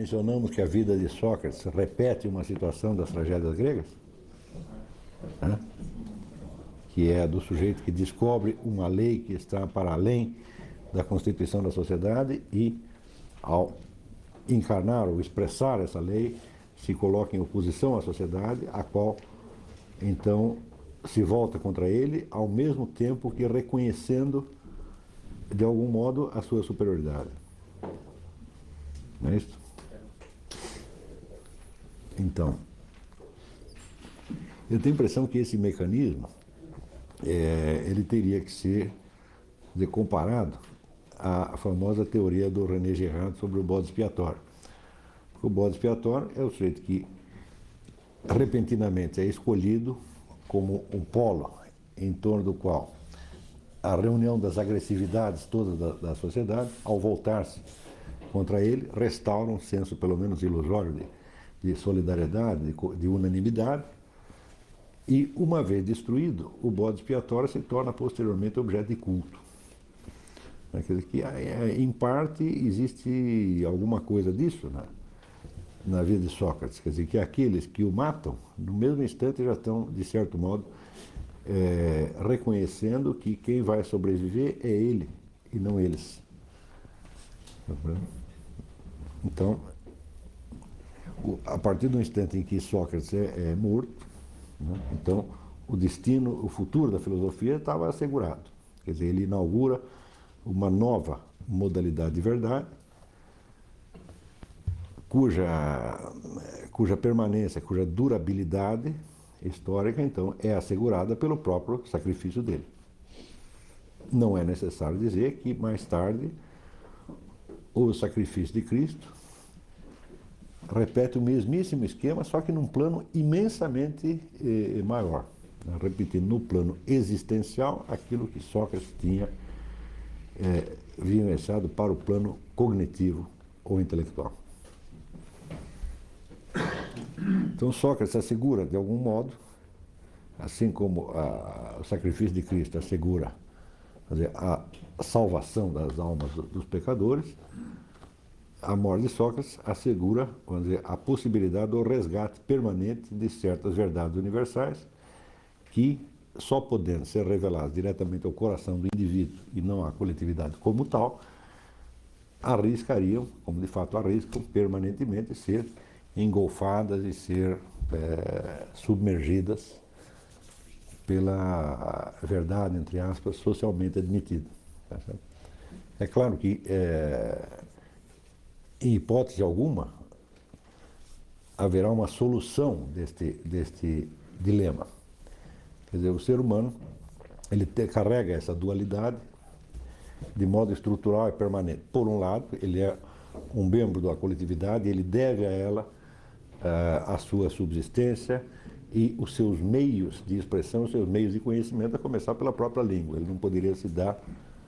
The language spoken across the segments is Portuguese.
mencionamos que a vida de Sócrates repete uma situação das tragédias gregas, né? Que é a do sujeito que descobre uma lei que está para além da constituição da sociedade e, ao encarnar ou expressar essa lei, se coloca em oposição à sociedade, a qual, então, se volta contra ele, ao mesmo tempo que reconhecendo, de algum modo, a sua superioridade. Não é isso? Então, eu tenho a impressão que esse mecanismo, ele teria que ser comparado à famosa teoria do René Girard sobre o bode expiatório. Porque o bode expiatório é o sujeito que repentinamente é escolhido como um polo em torno do qual a reunião das agressividades todas da sociedade, ao voltar-se contra ele, restaura um senso pelo menos ilusório de solidariedade, de unanimidade, e uma vez destruído, o bode expiatório se torna posteriormente objeto de culto. Quer dizer que, em parte, existe alguma coisa disso na vida de Sócrates. Quer dizer que aqueles que o matam, no mesmo instante já estão, de certo modo, reconhecendo que quem vai sobreviver é ele e não eles. Então, a partir do instante em que Sócrates é morto, né, então o destino, o futuro da filosofia estava assegurado. Quer dizer, ele inaugura uma nova modalidade de verdade, cuja permanência, cuja durabilidade histórica, então, é assegurada pelo próprio sacrifício dele. Não é necessário dizer que, mais tarde, o sacrifício de Cristo repete o mesmíssimo esquema, só que num plano imensamente maior, né? Repetindo no plano existencial aquilo que Sócrates tinha vivenciado para o plano cognitivo ou intelectual. Então Sócrates assegura, de algum modo, assim como o sacrifício de Cristo assegura, quer dizer, a salvação das almas dos pecadores, a morte de Sócrates assegura, vamos dizer, a possibilidade do resgate permanente de certas verdades universais que, só podendo ser reveladas diretamente ao coração do indivíduo e não à coletividade como tal, arriscariam, como de fato arriscam, permanentemente ser engolfadas e ser submergidas pela verdade, entre aspas, socialmente admitida. Tá certo? É claro que, em hipótese alguma, haverá uma solução deste dilema. Quer dizer, o ser humano, ele carrega essa dualidade de modo estrutural e permanente. Por um lado, ele é um membro da coletividade, ele deve a ela a sua subsistência e os seus meios de expressão, os seus meios de conhecimento, a começar pela própria língua. Ele não poderia se dar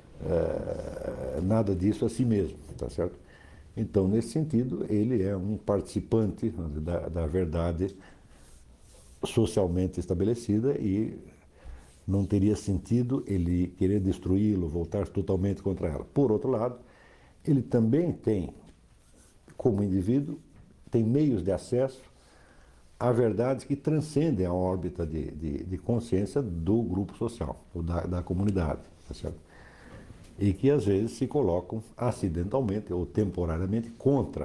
nada disso a si mesmo, tá certo? Então, nesse sentido, ele é um participante da verdade socialmente estabelecida e não teria sentido ele querer destruí-lo, voltar totalmente contra ela. Por outro lado, ele também tem, como indivíduo, tem meios de acesso a verdades que transcendem a órbita de consciência do grupo social, ou da comunidade, tá certo? E que às vezes se colocam acidentalmente ou temporariamente contra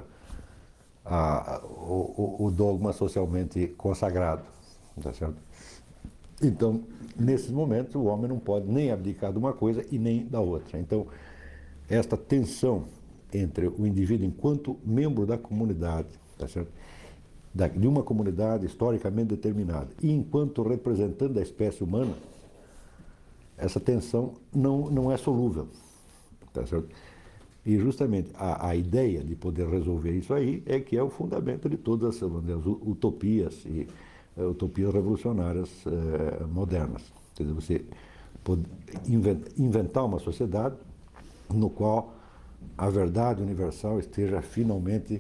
o dogma socialmente consagrado, tá certo? Então, nesses momentos, o homem não pode nem abdicar de uma coisa e nem da outra. Então, esta tensão entre o indivíduo enquanto membro da comunidade, tá certo? De uma comunidade historicamente determinada, e enquanto representante da espécie humana, essa tensão não é solúvel, tá certo? E justamente a ideia de poder resolver isso aí é que é o fundamento de todas as utopias e utopias revolucionárias modernas. Quer dizer, você pode inventar uma sociedade no qual a verdade universal esteja finalmente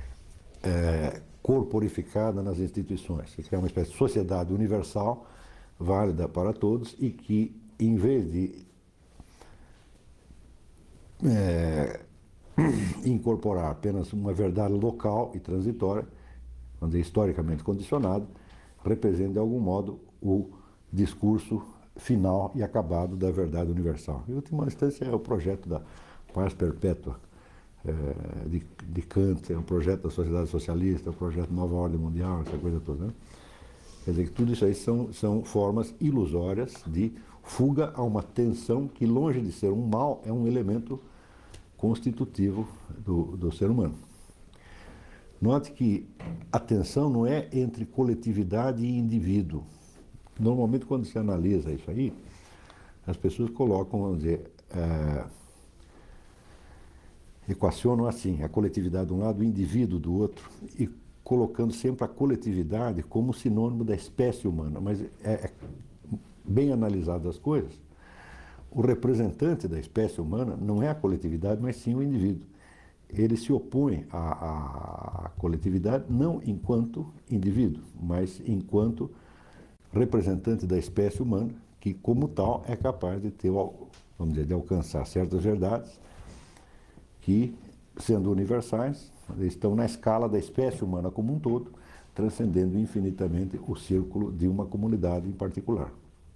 corporificada nas instituições. Que é uma espécie de sociedade universal, válida para todos, e que, em vez de incorporar apenas uma verdade local e transitória, vamos dizer, historicamente condicionada, representa de algum modo o discurso final e acabado da verdade universal. Em última instância, é o projeto da paz perpétua de Kant, é o projeto da sociedade socialista, é o projeto da nova ordem mundial, essa coisa toda, né? Quer dizer que tudo isso aí são formas ilusórias de fuga a uma tensão que, longe de ser um mal, é um elemento constitutivo do ser humano. Note que a tensão não é entre coletividade e indivíduo. Normalmente, quando se analisa isso aí, as pessoas colocam, vamos dizer, equacionam assim, a coletividade de um lado, o indivíduo do outro, e colocando sempre a coletividade como sinônimo da espécie humana. Mas bem analisadas as coisas, o representante da espécie humana não é a coletividade, mas sim o indivíduo. Ele se opõe à coletividade não enquanto indivíduo, mas enquanto representante da espécie humana, que como tal é capaz de ter, vamos dizer, de alcançar certas verdades que, sendo universais, estão na escala da espécie humana como um todo, transcendendo infinitamente o círculo de uma comunidade em particular.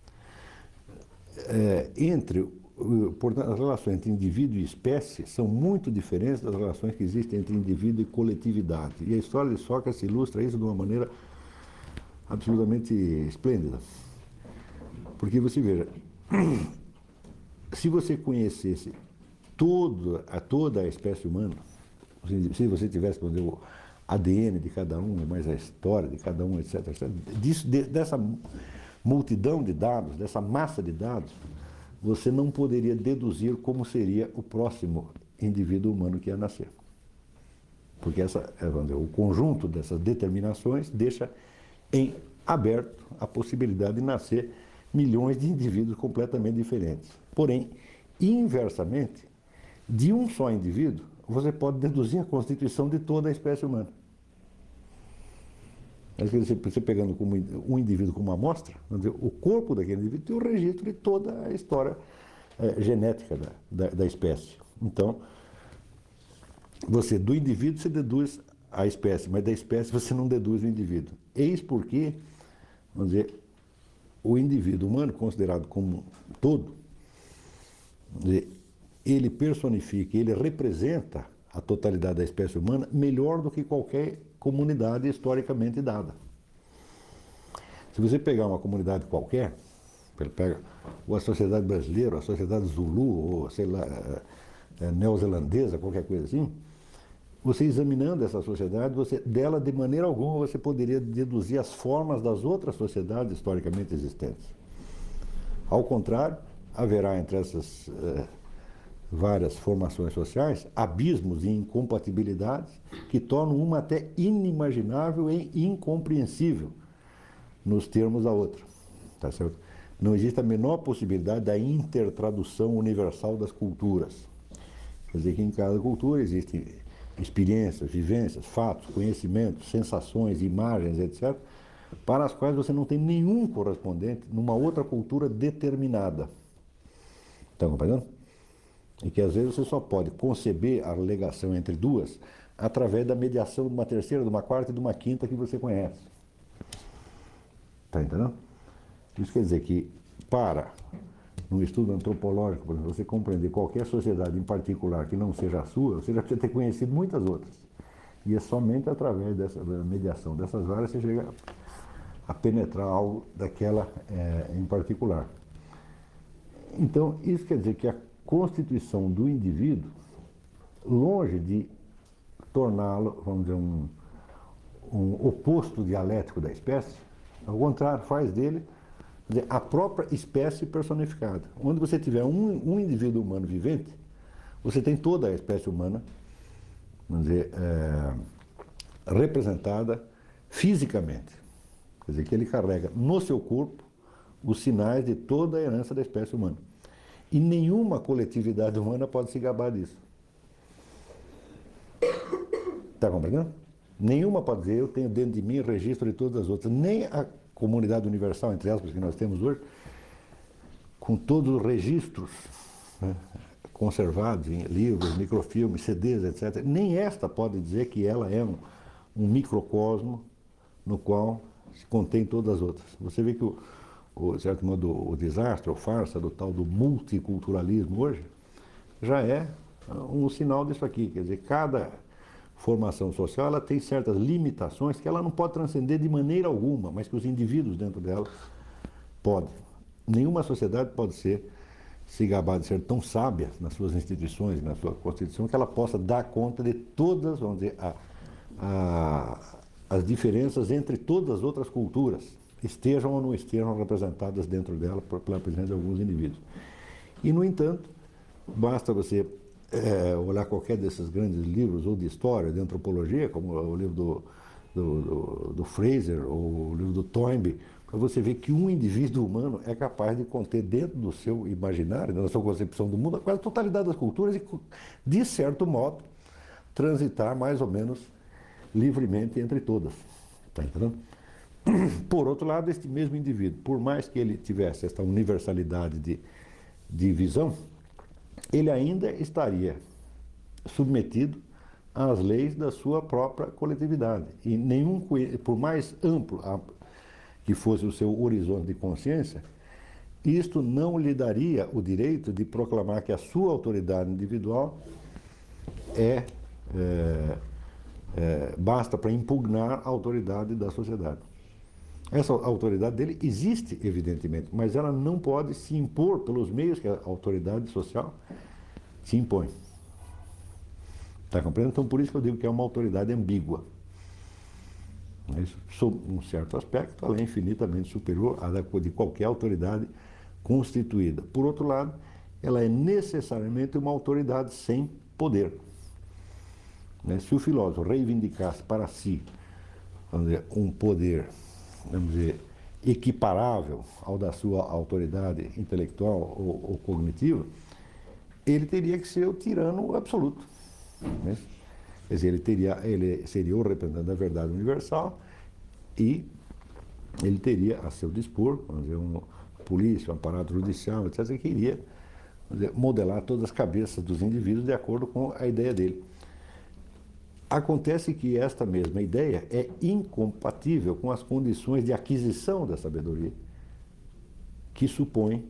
Portanto, as relações entre indivíduo e espécie são muito diferentes das relações que existem entre indivíduo e coletividade. E a história de Sócrates ilustra isso de uma maneira absolutamente esplêndida. Porque você veja, se você conhecesse toda a espécie humana, se você tivesse, por exemplo, o ADN de cada um, mais a história de cada um, etc., dessa multidão de dados, dessa massa de dados, você não poderia deduzir como seria o próximo indivíduo humano que ia nascer. Porque vamos dizer, o conjunto dessas determinações deixa em aberto a possibilidade de nascer milhões de indivíduos completamente diferentes. Porém, inversamente, de um só indivíduo, você pode deduzir a constituição de toda a espécie humana. Você pegando como um indivíduo como uma amostra, o corpo daquele indivíduo tem o registro de toda a história genética da espécie. Então, do indivíduo você deduz a espécie, mas da espécie você não deduz o indivíduo. Eis porque, vamos dizer, o indivíduo humano, considerado como um todo, ele personifica, ele representa a totalidade da espécie humana melhor do que qualquer comunidade historicamente dada. Se você pegar uma comunidade qualquer, pega ou a sociedade brasileira, ou a sociedade Zulu, ou sei lá, neozelandesa, qualquer coisa assim, você examinando essa sociedade, dela de maneira alguma você poderia deduzir as formas das outras sociedades historicamente existentes. Ao contrário, haverá entre essas várias formações sociais abismos e incompatibilidades que tornam uma até inimaginável e incompreensível nos termos da outra. Tá certo? Não existe a menor possibilidade da intertradução universal das culturas. Quer dizer que em cada cultura existem experiências, vivências, fatos, conhecimentos, sensações, imagens, etc., para as quais você não tem nenhum correspondente numa outra cultura determinada. Estão compreendendo? E que às vezes você só pode conceber a ligação entre duas através da mediação de uma terceira, de uma quarta e de uma quinta que você conhece. Está entendendo? Isso quer dizer que, no estudo antropológico, por exemplo, você compreender qualquer sociedade em particular que não seja a sua, você já precisa ter conhecido muitas outras. E é somente através dessa mediação dessas várias que você chega a penetrar algo daquela em particular. Então, isso quer dizer que a constituição do indivíduo, longe de torná-lo, vamos dizer, um oposto dialético da espécie, ao contrário, faz dele a própria espécie personificada. Onde você tiver um indivíduo humano vivente, você tem toda a espécie humana, vamos dizer, representada fisicamente. Quer dizer, que ele carrega no seu corpo os sinais de toda a herança da espécie humana. E nenhuma coletividade humana pode se gabar disso. Está compreendendo? Nenhuma pode dizer, eu tenho dentro de mim registro de todas as outras. Nem a comunidade universal, entre aspas, que nós temos hoje, com todos os registros, né, conservados em livros, microfilmes, CDs, etc., nem esta pode dizer que ela é um microcosmo no qual se contém todas as outras. Você vê que, de certo modo, o desastre, ou farsa do tal do multiculturalismo hoje, já é um sinal disso aqui. Quer dizer, cada formação social ela tem certas limitações que ela não pode transcender de maneira alguma, mas que os indivíduos dentro dela podem. Nenhuma sociedade pode se gabar de ser tão sábia nas suas instituições, na sua Constituição, que ela possa dar conta de todas, vamos dizer, as diferenças entre todas as outras culturas, estejam ou não estejam representadas dentro dela pela presença de alguns indivíduos. E, no entanto, basta você olhar qualquer desses grandes livros, ou de história, de antropologia, como o livro do Fraser, ou o livro do Toynbee, para você ver que um indivíduo humano é capaz de conter dentro do seu imaginário, da sua concepção do mundo, quase a totalidade das culturas e, de certo modo, transitar mais ou menos livremente entre todas. Está entendendo? Por outro lado, este mesmo indivíduo, por mais que ele tivesse esta universalidade de visão, ele ainda estaria submetido às leis da sua própria coletividade. E por mais amplo que fosse o seu horizonte de consciência, isto não lhe daria o direito de proclamar que a sua autoridade individual basta para impugnar a autoridade da sociedade. Essa autoridade dele existe, evidentemente, mas ela não pode se impor pelos meios que a autoridade social se impõe. Está compreendendo? Então, por isso que eu digo que é uma autoridade ambígua. Isso, sob um certo aspecto, ela é infinitamente superior à de qualquer autoridade constituída. Por outro lado, ela é necessariamente uma autoridade sem poder. Se o filósofo reivindicasse para si, vamos dizer, um poder, vamos dizer, equiparável ao da sua autoridade intelectual ou cognitiva, ele teria que ser o tirano absoluto. Né? Quer dizer, ele seria o representante da verdade universal e ele teria a seu dispor, vamos dizer, uma polícia, um aparato judicial, etc., que iria, vamos dizer, modelar todas as cabeças dos indivíduos de acordo com a ideia dele. Acontece que esta mesma ideia é incompatível com as condições de aquisição da sabedoria, que supõe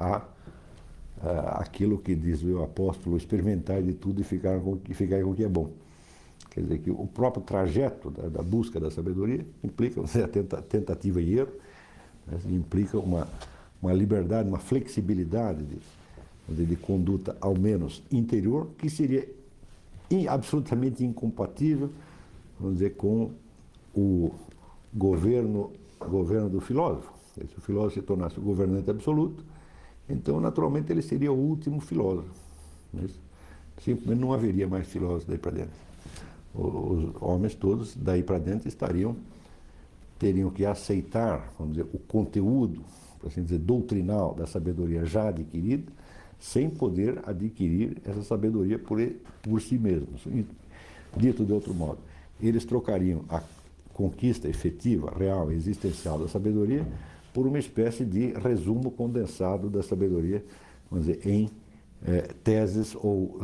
aquilo que diz o apóstolo, experimentar de tudo e ficar com o que é bom. Quer dizer, que o próprio trajeto da busca da sabedoria implica a tentativa e erro, né, implica uma liberdade, uma flexibilidade de conduta, ao menos interior, que seria absolutamente incompatível, vamos dizer, com o governo do filósofo. Se o filósofo se tornasse o governante absoluto, então, naturalmente, ele seria o último filósofo. Simplesmente não haveria mais filósofos daí para dentro. Os homens todos, daí para dentro, teriam que aceitar, vamos dizer, o conteúdo, por assim dizer, doutrinal da sabedoria já adquirida, sem poder adquirir essa sabedoria por si mesmos. Dito de outro modo, eles trocariam a conquista efetiva, real, existencial da sabedoria por uma espécie de resumo condensado da sabedoria, vamos dizer, em teses ou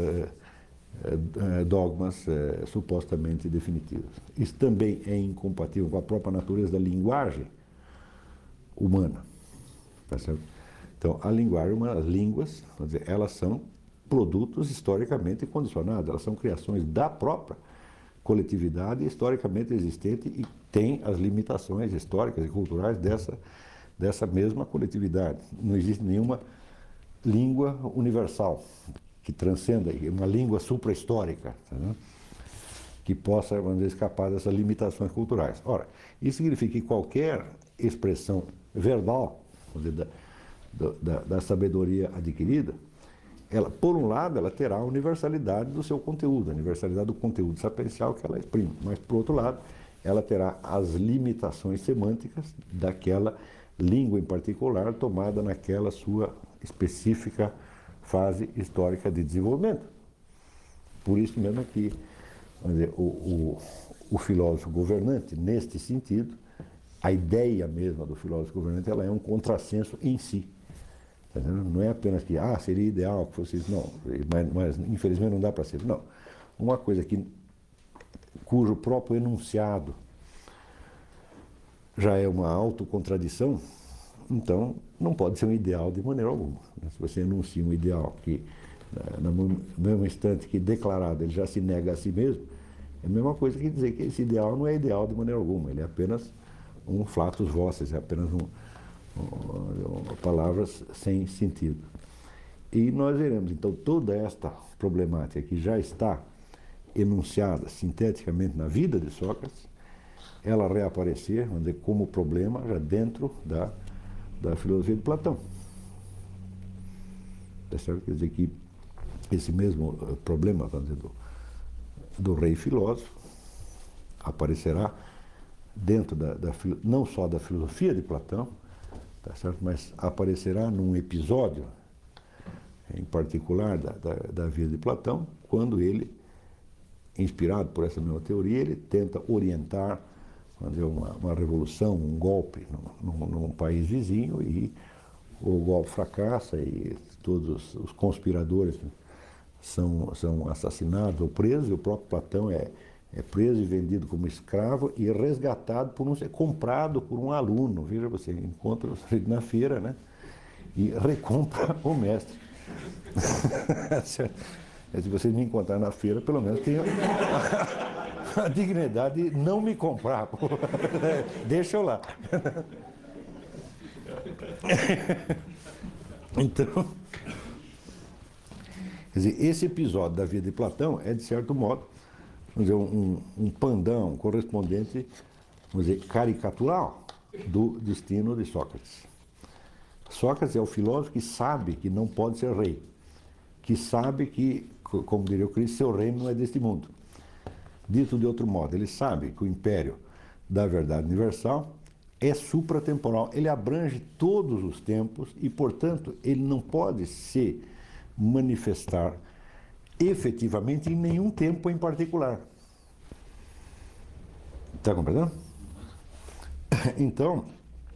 dogmas supostamente definitivos. Isso também é incompatível com a própria natureza da linguagem humana. Tá certo? Então, a linguagem humana, as línguas, vamos dizer, elas são produtos historicamente condicionados, elas são criações da própria coletividade historicamente existente e tem as limitações históricas e culturais dessa mesma coletividade. Não existe nenhuma língua universal que transcenda, uma língua supra-histórica, tá, que possa, vamos dizer, escapar dessas limitações culturais. Ora, isso significa que qualquer expressão verbal, vamos dizer, da sabedoria adquirida, ela, por um lado, ela terá a universalidade do seu conteúdo, a universalidade do conteúdo sapiencial que ela exprime, mas, por outro lado, ela terá as limitações semânticas daquela língua em particular tomada naquela sua específica fase histórica de desenvolvimento. Por isso mesmo que, vamos dizer, o filósofo governante, neste sentido, a ideia mesma do filósofo governante, ela é um contrassenso em si. Tá entendendo? Não é apenas que, seria ideal que fosse isso, não, mas infelizmente não dá para ser. Não. Uma coisa cujo próprio enunciado já é uma autocontradição, então não pode ser um ideal de maneira alguma. Se você enuncia um ideal que, no mesmo instante que declarado, ele já se nega a si mesmo, é a mesma coisa que dizer que esse ideal não é ideal de maneira alguma, ele é apenas um flatus vocis, é apenas palavras sem sentido. E nós veremos, então, toda esta problemática que já está enunciada sinteticamente na vida de Sócrates, ela reaparecer, vamos dizer, como problema já dentro da filosofia de Platão. Tá certo? Quer dizer que esse mesmo problema, vamos dizer, do rei filósofo aparecerá dentro não só da filosofia de Platão, tá certo? Mas aparecerá num episódio em particular da vida de Platão, quando ele, inspirado por essa mesma teoria, ele tenta orientar, vamos dizer, uma revolução, um golpe num país vizinho, e o golpe fracassa e todos os conspiradores são assassinados ou presos, e o próprio Platão é preso e vendido como escravo e resgatado comprado por um aluno. Veja, você encontra ele na feira, né? E recompra o mestre. Se vocês me encontrarem na feira, pelo menos tenham a dignidade de não me comprar. Deixa eu lá. Então, quer dizer, esse episódio da vida de Platão é, de certo modo, vamos dizer, um pandão correspondente, vamos dizer, caricatural do destino de Sócrates. Sócrates é o filósofo que sabe que não pode ser rei, que sabe que, como diria o Cristo, seu reino não é deste mundo. Dito de outro modo, ele sabe que o império da verdade universal é supratemporal, ele abrange todos os tempos e, portanto, ele não pode se manifestar efetivamente em nenhum tempo em particular. Está compreendendo? Então,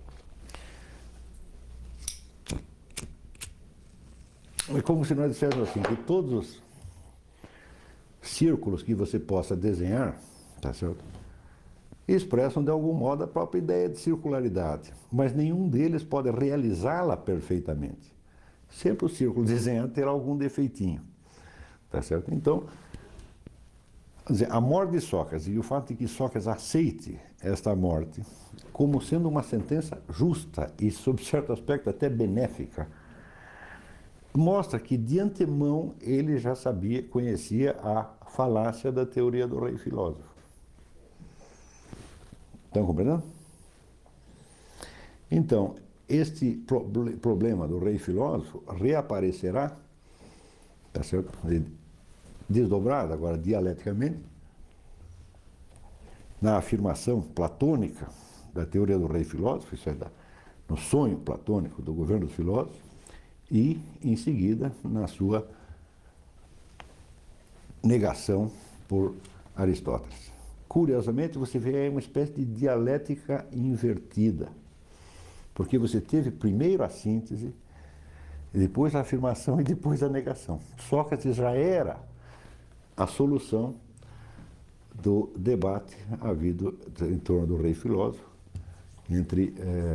é como se nós disséssemos assim, que todos os círculos que você possa desenhar, tá certo? Expressam de algum modo a própria ideia de circularidade, mas nenhum deles pode realizá-la perfeitamente. Sempre o círculo desenhado terá algum defeitinho, tá certo? Então, quer dizer, a morte de Sócrates e o fato de que Sócrates aceite esta morte como sendo uma sentença justa e, sob certo aspecto, até benéfica, mostra que, de antemão, ele já conhecia a falácia da teoria do rei filósofo. Estão compreendendo? Então, este problema do rei filósofo reaparecerá, tá certo? Desdobrado agora dialeticamente, na afirmação platônica da teoria do rei filósofo, isso é, no sonho platônico do governo dos filósofos, e, em seguida, na sua negação por Aristóteles. Curiosamente, você vê aí uma espécie de dialética invertida, porque você teve primeiro a síntese, depois a afirmação e depois a negação. Sócrates já era a solução do debate havido em torno do rei filósofo entre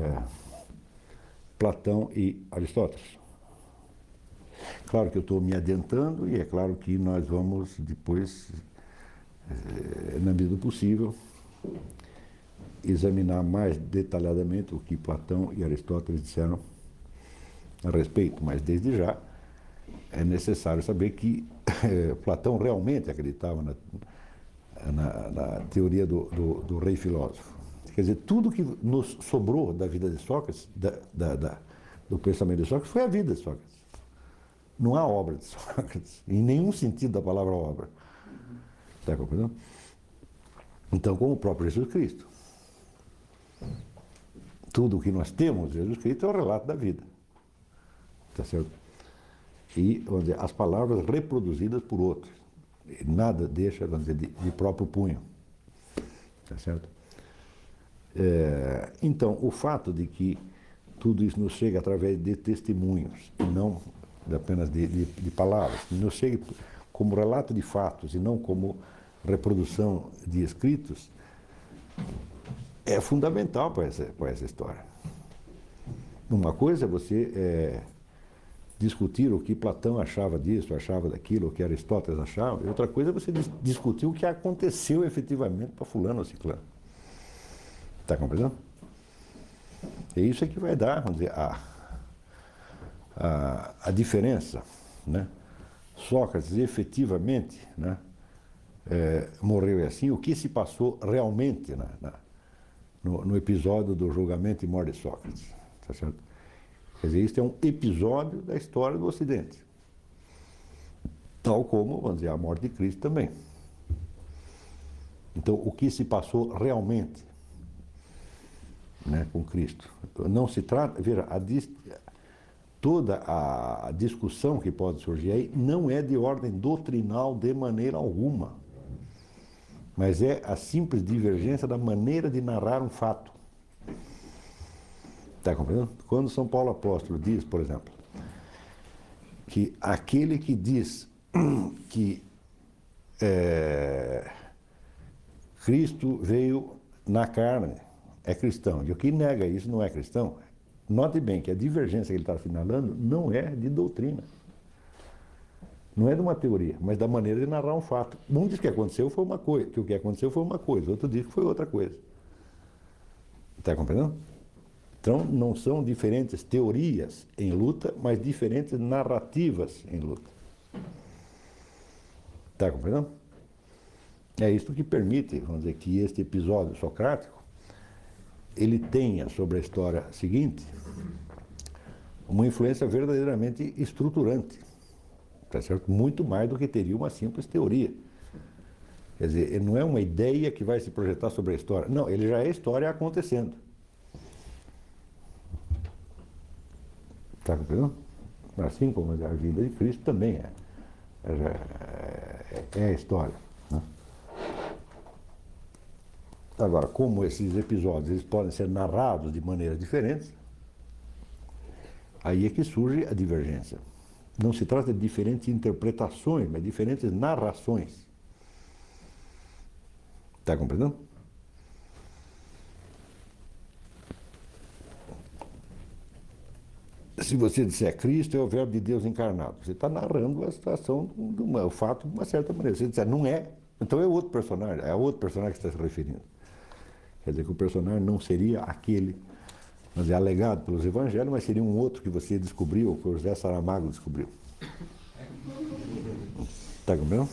Platão e Aristóteles. Claro que eu estou me adiantando e é claro que nós vamos depois, na medida do possível, examinar mais detalhadamente o que Platão e Aristóteles disseram a respeito, mas desde já é necessário saber que Platão realmente acreditava na teoria do rei filósofo. Quer dizer, tudo que nos sobrou da vida de Sócrates, do pensamento de Sócrates, foi a vida de Sócrates. Não há obra de Sócrates, em nenhum sentido da palavra obra. Está compreendendo? Então, como o próprio Jesus Cristo. Tudo o que nós temos de Jesus Cristo é o relato da vida. Está certo? E, vamos dizer, as palavras reproduzidas por outros. Nada deixa, vamos dizer, de próprio punho. Está certo? Então, o fato de que tudo isso nos chega através de testemunhos, e não apenas de palavras, nos chega como relato de fatos e não como reprodução de escritos, é fundamental para essa história. Uma coisa é você discutir o que Platão achava disso, achava daquilo, o que Aristóteles achava, e outra coisa é você discutir o que aconteceu efetivamente para fulano ou ciclano. Está compreendendo? É isso que vai dar, vamos dizer, a diferença, né? Sócrates efetivamente, né, morreu assim. O que se passou realmente no episódio do julgamento e morte de Sócrates, tá certo? Quer dizer, isso é um episódio da história do Ocidente, tal como, vamos dizer, a morte de Cristo também. Então, o que se passou realmente, né, com Cristo. Não se trata, veja, toda a discussão que pode surgir aí não é de ordem doutrinal de maneira alguma, mas é a simples divergência da maneira de narrar um fato. Está compreendendo? Quando São Paulo Apóstolo diz, por exemplo, que aquele que diz que Cristo veio na carne é cristão, e o que nega isso não é cristão. Note bem que a divergência que ele está assinalando não é de doutrina. Não é de uma teoria, mas da maneira de narrar um fato. Um diz que aconteceu foi uma coisa, que o que aconteceu foi uma coisa, outro diz que foi outra coisa. Está compreendendo? Então, não são diferentes teorias em luta, mas diferentes narrativas em luta. Está compreendendo? É isso que permite, vamos dizer, que este episódio socrático ele tenha sobre a história seguinte uma influência verdadeiramente estruturante, tá certo? Muito mais do que teria uma simples teoria. Quer dizer, ele não é uma ideia que vai se projetar sobre a história. Não, ele já é história acontecendo. Está compreendendo? Assim como a vida de Cristo também é a história, né? Agora, como esses episódios eles podem ser narrados de maneiras diferentes, aí é que surge a divergência. Não se trata de diferentes interpretações, mas diferentes narrações. Está compreendendo? Se você disser Cristo é o verbo de Deus encarnado, você está narrando a situação, o fato de uma certa maneira. Se você disser não é, então é outro personagem, é outro personagem que está se referindo. Quer dizer que o personagem não seria aquele, mas é alegado pelos evangelhos, mas seria um outro que você descobriu, ou que o José Saramago descobriu. Está compreendendo?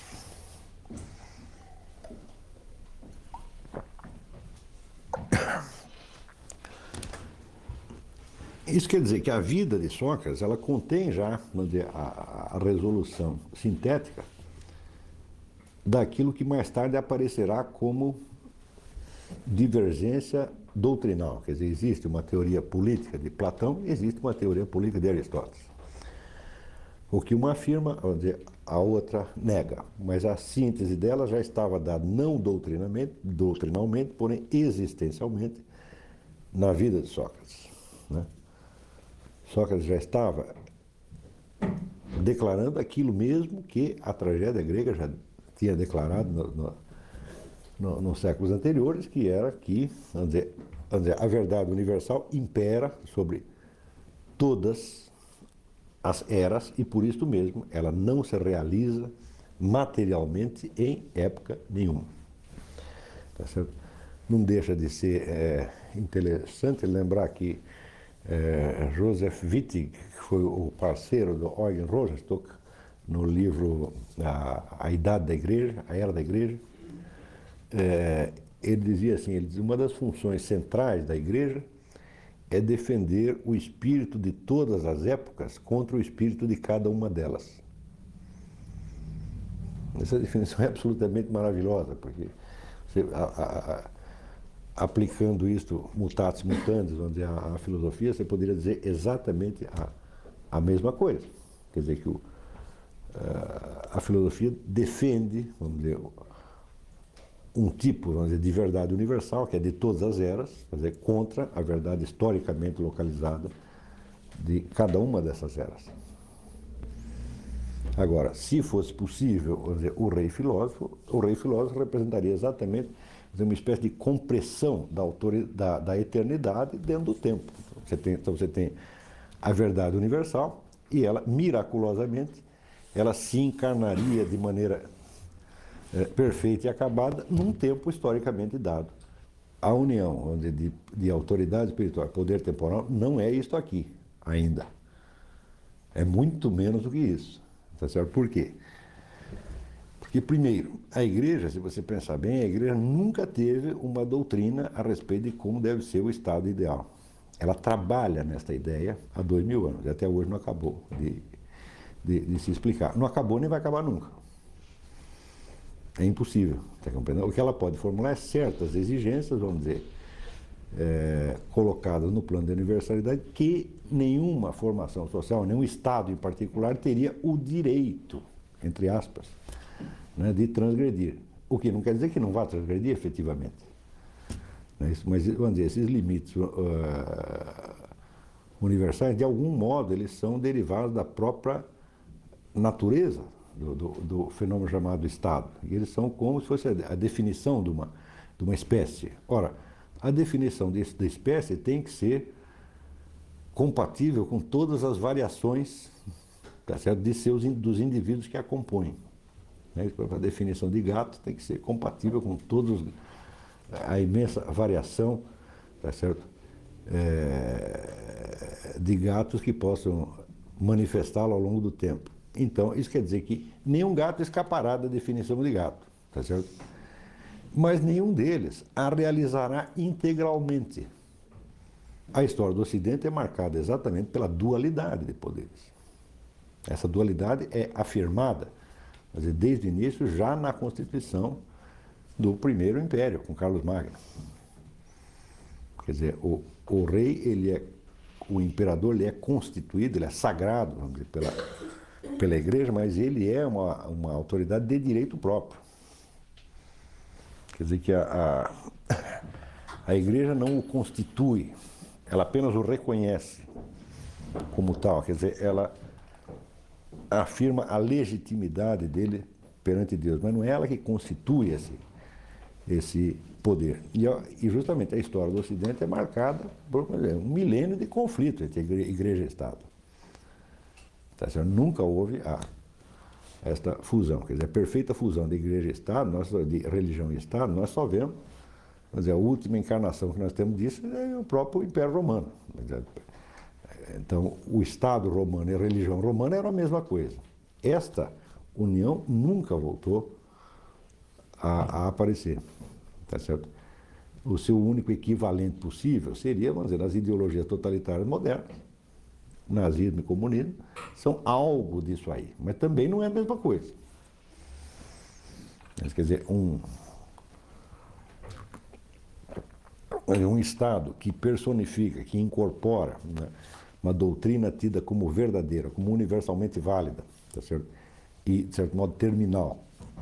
Isso quer dizer que a vida de Sócrates, ela contém já, vamos dizer, a resolução sintética daquilo que mais tarde aparecerá como divergência doutrinal. Quer dizer, existe uma teoria política de Platão e existe uma teoria política de Aristóteles. O que uma afirma, vamos dizer, a outra nega. Mas a síntese dela já estava dada não doutrinalmente, porém existencialmente, na vida de Sócrates, né? Sócrates já estava declarando aquilo mesmo que a tragédia grega já tinha declarado nos séculos anteriores, que era que, vamos dizer, a verdade universal impera sobre todas as eras e, por isso mesmo, ela não se realiza materialmente em época nenhuma. Tá certo? Não deixa de ser interessante lembrar que Joseph Wittig, que foi o parceiro do Eugen Rosenstock, no livro A Idade da Igreja, A Era da Igreja, ele dizia assim, uma das funções centrais da Igreja é defender o espírito de todas as épocas contra o espírito de cada uma delas. Essa definição é absolutamente maravilhosa, porque você, aplicando isto mutatis mutandis, vamos dizer, a filosofia, você poderia dizer exatamente a mesma coisa. Quer dizer que a filosofia defende, vamos dizer, um tipo, vamos dizer, de verdade universal, que é de todas as eras, quer dizer, contra a verdade historicamente localizada de cada uma dessas eras. Agora, se fosse possível, vamos dizer, o rei filósofo representaria exatamente uma espécie de compressão da eternidade dentro do tempo. Então você tem a verdade universal e ela, miraculosamente, ela se encarnaria de maneira perfeita e acabada num tempo historicamente dado. A união de autoridade espiritual e poder temporal não é isto aqui ainda. É muito menos do que isso. Tá certo? Por quê? Porque, primeiro, a igreja, se você pensar bem, a igreja nunca teve uma doutrina a respeito de como deve ser o estado ideal. Ela trabalha nesta ideia há 2000 anos, e até hoje não acabou de se explicar. Não acabou nem vai acabar nunca. É impossível, tá compreendendo? O que ela pode formular é certas exigências, vamos dizer, colocadas no plano de universalidade, que nenhuma formação social, nenhum Estado em particular, teria o direito, entre aspas, né, de transgredir. O que não quer dizer que não vá transgredir efetivamente. Mas, vamos dizer, esses limites universais, de algum modo, eles são derivados da própria natureza do fenômeno chamado Estado. E eles são como se fosse a definição de uma espécie. Ora, a definição da espécie tem que ser compatível com todas as variações, tá certo, dos indivíduos que a compõem. A definição de gato tem que ser compatível com todos a imensa variação, tá certo, de gatos que possam manifestá-lo ao longo do tempo. Então, isso quer dizer que nenhum gato escapará da definição de gato, tá certo? Mas nenhum deles a realizará integralmente. A história do Ocidente é marcada exatamente pela dualidade de poderes. Essa dualidade é afirmada, quer dizer, desde o início, já na Constituição do Primeiro Império, com Carlos Magno. Quer dizer, o rei, o imperador, ele é constituído, ele é sagrado, vamos dizer, pela Igreja, mas ele é uma autoridade de direito próprio. Quer dizer que a Igreja não o constitui, ela apenas o reconhece como tal, quer dizer, ela afirma a legitimidade dele perante Deus, mas não é ela que constitui esse poder. E justamente a história do Ocidente é marcada por um milênio de conflito entre Igreja e Estado. Tá certo? Nunca houve esta fusão, quer dizer, a perfeita fusão de Igreja e Estado, de religião e Estado, nós só vemos, quer dizer, a última encarnação que nós temos disso é o próprio Império Romano. Então, o Estado romano e a religião romana eram a mesma coisa. Esta união nunca voltou a aparecer, tá certo? O seu único equivalente possível seria, vamos dizer, as ideologias totalitárias modernas, nazismo e comunismo, são algo disso aí, mas também não é a mesma coisa. Mas, quer dizer, um Estado que personifica, que incorpora, né, uma doutrina tida como verdadeira, como universalmente válida, tá certo? E, de certo modo, terminal,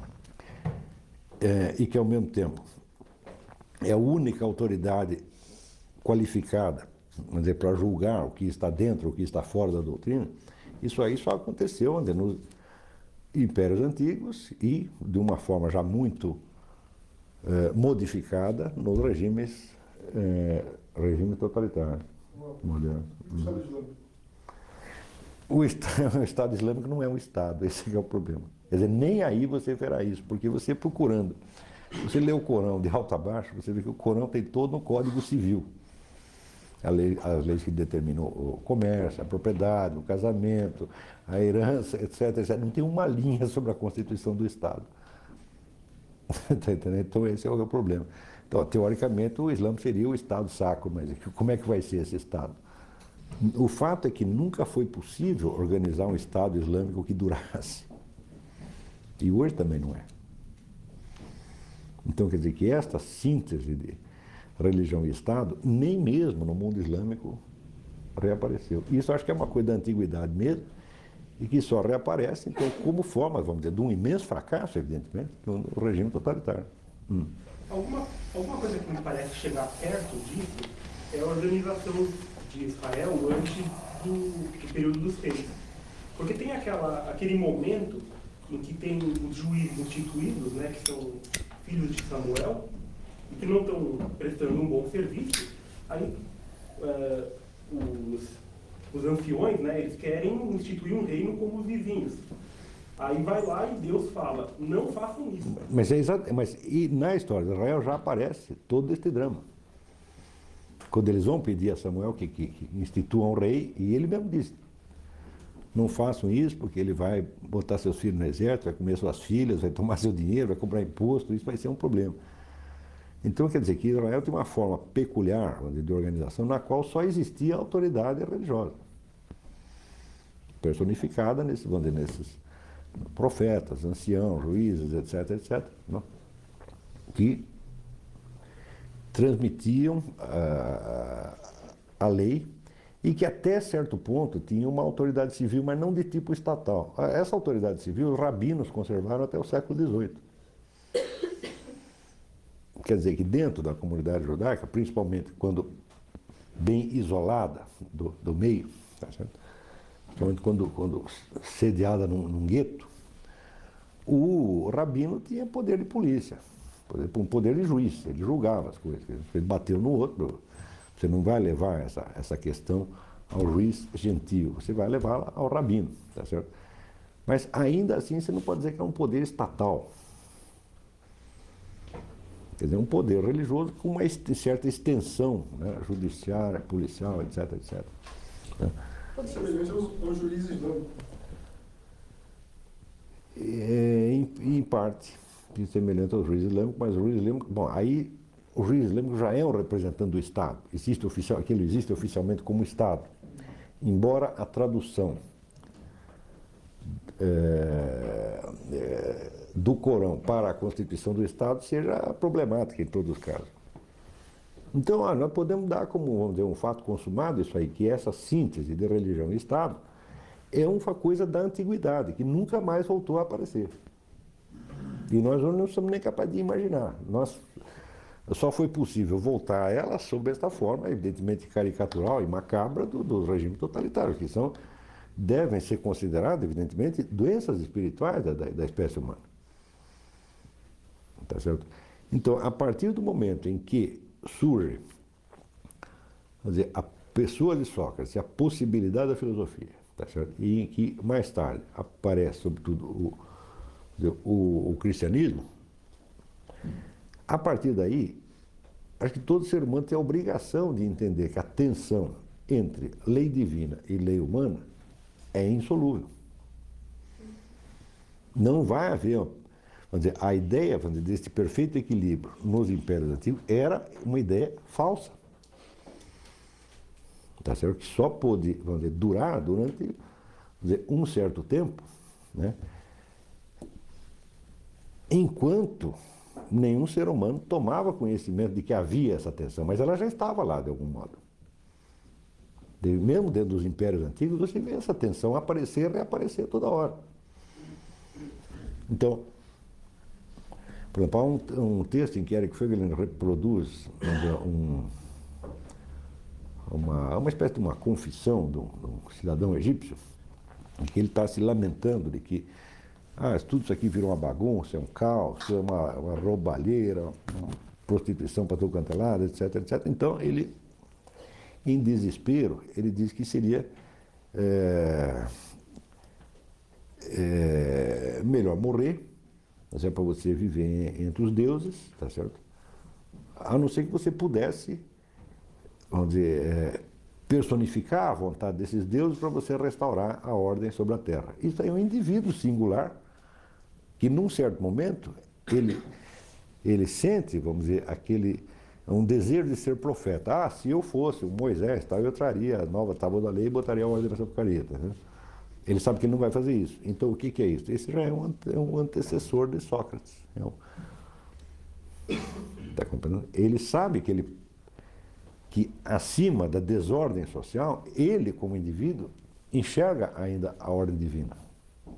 e que, ao mesmo tempo, é a única autoridade qualificada, vamos dizer, para julgar o que está dentro, o que está fora da doutrina, isso aí só aconteceu, vamos dizer, nos impérios antigos e, de uma forma já muito modificada, nos regimes totalitários modernos. O Estado Islâmico não é um Estado, esse é o problema. Quer dizer, nem aí você verá isso, porque você procurando, você lê o Corão de alto a baixo, você vê que o Corão tem todo um código civil. As leis que determinam o comércio, a propriedade, o casamento, a herança, etc, etc. Não tem uma linha sobre a constituição do Estado. Tá entendendo? Então esse é o problema. Então, teoricamente, o Islã seria o Estado sacro, mas como é que vai ser esse Estado? O fato é que nunca foi possível organizar um Estado islâmico que durasse. E hoje também não é. Então, quer dizer que esta síntese de religião e Estado, nem mesmo no mundo islâmico reapareceu. Isso acho que é uma coisa da antiguidade mesmo, e que só reaparece, então, como forma, vamos dizer, de um imenso fracasso, evidentemente, do regime totalitário. Alguma coisa que me parece chegar perto disso é a organização de Israel antes do período dos reis. Porque tem aquele momento em que tem os juízes instituídos, né, que são filhos de Samuel, e que não estão prestando um bom serviço. Aí os anciões, né, eles querem instituir um reino como os vizinhos. Aí vai lá e Deus fala, não façam isso. Mas e na história de Israel já aparece todo este drama. Quando eles vão pedir a Samuel que institua um rei, e ele mesmo diz, não façam isso porque ele vai botar seus filhos no exército, vai comer suas filhas, vai tomar seu dinheiro, vai cobrar imposto, isso vai ser um problema. Então quer dizer que Israel tem uma forma peculiar de organização na qual só existia autoridade religiosa, personificada nesses profetas, anciãos, juízes, etc., não? Que transmitiam a lei e que até certo ponto tinha uma autoridade civil, mas não de tipo estatal. Essa autoridade civil os rabinos conservaram até o século XVIII. Quer dizer que dentro da comunidade judaica, principalmente quando bem isolada do meio, tá certo? Principalmente quando sediada num gueto, o rabino tinha poder de polícia, um poder de juiz, ele julgava as coisas. Ele bateu no outro, você não vai levar essa questão ao juiz gentio, você vai levá-la ao rabino, tá certo? Mas ainda assim você não pode dizer que é um poder estatal. Quer dizer, um poder religioso com uma certa extensão, né, judiciária, policial, etc., etc. Né? Pode ser semelhante ao juiz islâmico. Em parte, semelhante ao juiz islâmico, mas o juiz islâmico, bom, aí o juiz islâmico já é um representante do Estado, aquilo existe oficialmente como Estado, embora a tradução do Corão para a Constituição do Estado seja problemática em todos os casos. Então, nós podemos dar como, vamos dizer, um fato consumado isso aí, que essa síntese de religião e Estado é uma coisa da antiguidade, que nunca mais voltou a aparecer. E nós não somos nem capazes de imaginar. Só foi possível voltar a ela sob esta forma, evidentemente caricatural e macabra, dos regimes totalitários, que devem ser considerados, evidentemente, doenças espirituais da espécie humana. Tá certo? Então, a partir do momento em que surge, quer dizer, a pessoa de Sócrates, a possibilidade da filosofia, tá certo? E em que mais tarde aparece, sobretudo, o cristianismo, a partir daí, acho que todo ser humano tem a obrigação de entender que a tensão entre lei divina e lei humana é insolúvel. Não vai haver, vamos dizer, a ideia, vamos dizer, deste perfeito equilíbrio nos impérios antigos era uma ideia falsa. Tá certo? Que só pôde, vamos dizer, durar durante, vamos dizer, um certo tempo, né? Enquanto nenhum ser humano tomava conhecimento de que havia essa tensão, mas ela já estava lá de algum modo. Mesmo dentro dos impérios antigos, você vê essa tensão aparecer e reaparecer toda hora. Então, por exemplo, há um texto em que Eric Voegelin reproduz uma espécie de uma confissão de um cidadão egípcio, em que ele está se lamentando de que tudo isso aqui virou uma bagunça, é um caos, é uma roubalheira, uma prostituição para todo canto é lado, etc., etc. Então, ele, em desespero, ele diz que seria melhor morrer, mas é para você viver entre os deuses, tá certo? A não ser que você pudesse, vamos dizer, personificar a vontade desses deuses para você restaurar a ordem sobre a Terra. Isso aí é um indivíduo singular que, num certo momento, ele sente, vamos dizer, um desejo de ser profeta. Se eu fosse o Moisés, eu traria a nova tábua da lei e botaria a ordem nessa porcaria. Tá, né? Ele sabe que ele não vai fazer isso. Então, o que é isso? Esse já é um antecessor de Sócrates. Tá compreendendo? Ele sabe que acima da desordem social, ele, como indivíduo, enxerga ainda a ordem divina.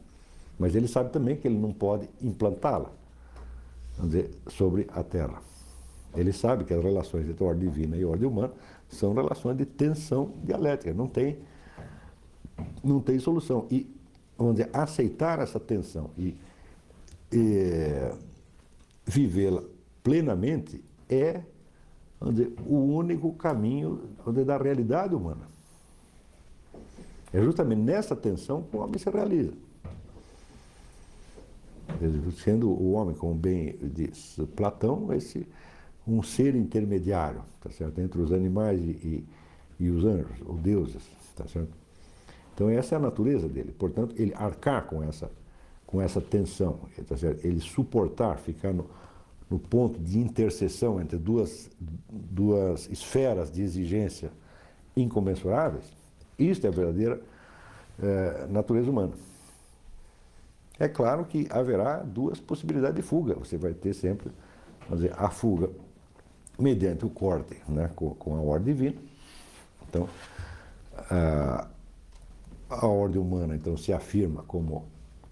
Mas ele sabe também que ele não pode implantá-la, vamos dizer, sobre a Terra. Ele sabe que as relações entre a ordem divina e a ordem humana são relações de tensão dialética, não tem solução. E, vamos dizer, aceitar essa tensão e vivê-la plenamente é, vamos dizer, o único caminho, vamos dizer, da realidade humana. É justamente nessa tensão que o homem se realiza. Sendo o homem, como bem diz Platão, um ser intermediário, tá certo? Entre os animais e os anjos, os deuses, tá certo? Então essa é a natureza dele. Portanto, ele arcar com essa tensão, tá certo? Ele suportar, ficar no ponto de interseção entre duas esferas de exigência incomensuráveis, isto é a verdadeira natureza humana. É claro que haverá duas possibilidades de fuga. Você vai ter sempre, vamos dizer, a fuga mediante o corte, né, com a ordem divina. Então, a ordem humana então se afirma como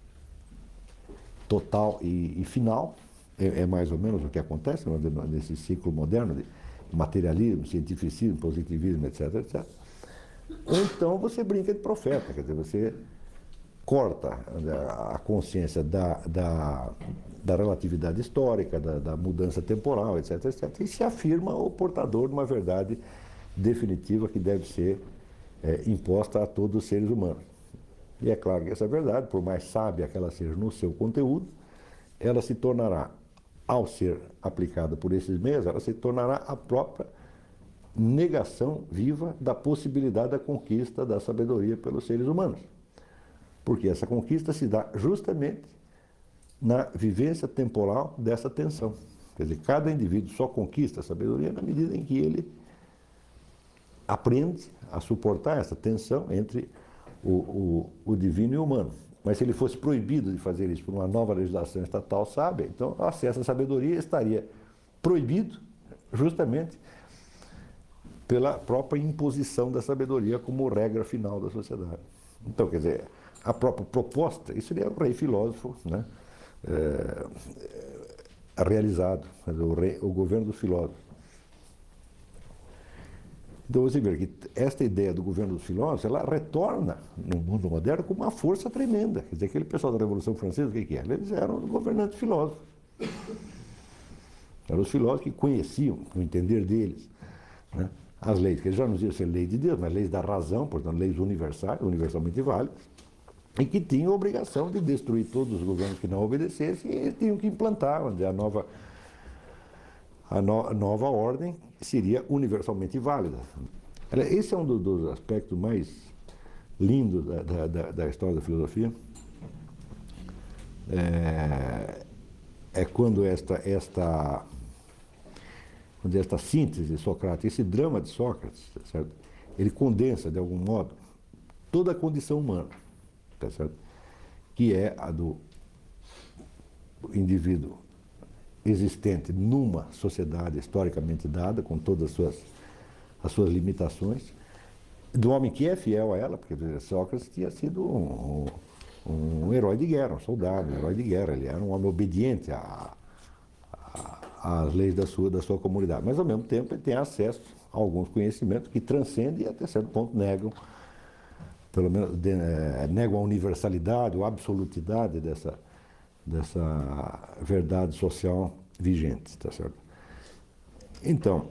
total e final. É mais ou menos o que acontece nesse ciclo moderno de materialismo, cientificismo, positivismo, etc, etc. Então você brinca de profeta, quer dizer, você corta a consciência da relatividade histórica, da mudança temporal, etc, etc, e se afirma o portador de uma verdade definitiva que deve ser imposta a todos os seres humanos. E é claro que essa verdade, por mais sábia que ela seja no seu conteúdo, ela se tornará, ao ser aplicada por esses meios, ela se tornará a própria negação viva da possibilidade da conquista da sabedoria pelos seres humanos. Porque essa conquista se dá justamente na vivência temporal dessa tensão. Quer dizer, cada indivíduo só conquista a sabedoria na medida em que ele aprende a suportar essa tensão entre o divino e o humano. Mas se ele fosse proibido de fazer isso por uma nova legislação estatal sábia, então o acesso à sabedoria estaria proibido justamente pela própria imposição da sabedoria como regra final da sociedade. Então, quer dizer, a própria proposta, isso seria o rei filósofo, né, realizado, o governo dos filósofos. Então você vê que esta ideia do governo dos filósofos, ela retorna no mundo moderno com uma força tremenda. Quer dizer, aquele pessoal da Revolução Francesa, o que era? Eles eram governantes filósofos. Eram os filósofos que conheciam, no entender deles, né, as leis, que eles já não diziam ser lei de Deus, mas leis da razão, portanto, leis universais, universalmente válidas, e que tinham a obrigação de destruir todos os governos que não obedecessem, e eles tinham que implantar a nova ordem seria universalmente válida. Esse é um dos aspectos mais lindos da história da filosofia. É quando esta síntese socrática, esse drama de Sócrates, certo? Ele condensa, de algum modo, toda a condição humana, tá certo? Que é a do indivíduo existente numa sociedade historicamente dada, com todas as suas limitações, do homem que é fiel a ela, porque Sócrates tinha sido um herói de guerra, um soldado, um herói de guerra, ele era um homem obediente às leis da sua comunidade, mas ao mesmo tempo ele tem acesso a alguns conhecimentos que transcendem e até certo ponto negam, pelo menos negam a universalidade ou a absolutidade dessa verdade social vigente, tá certo? Então,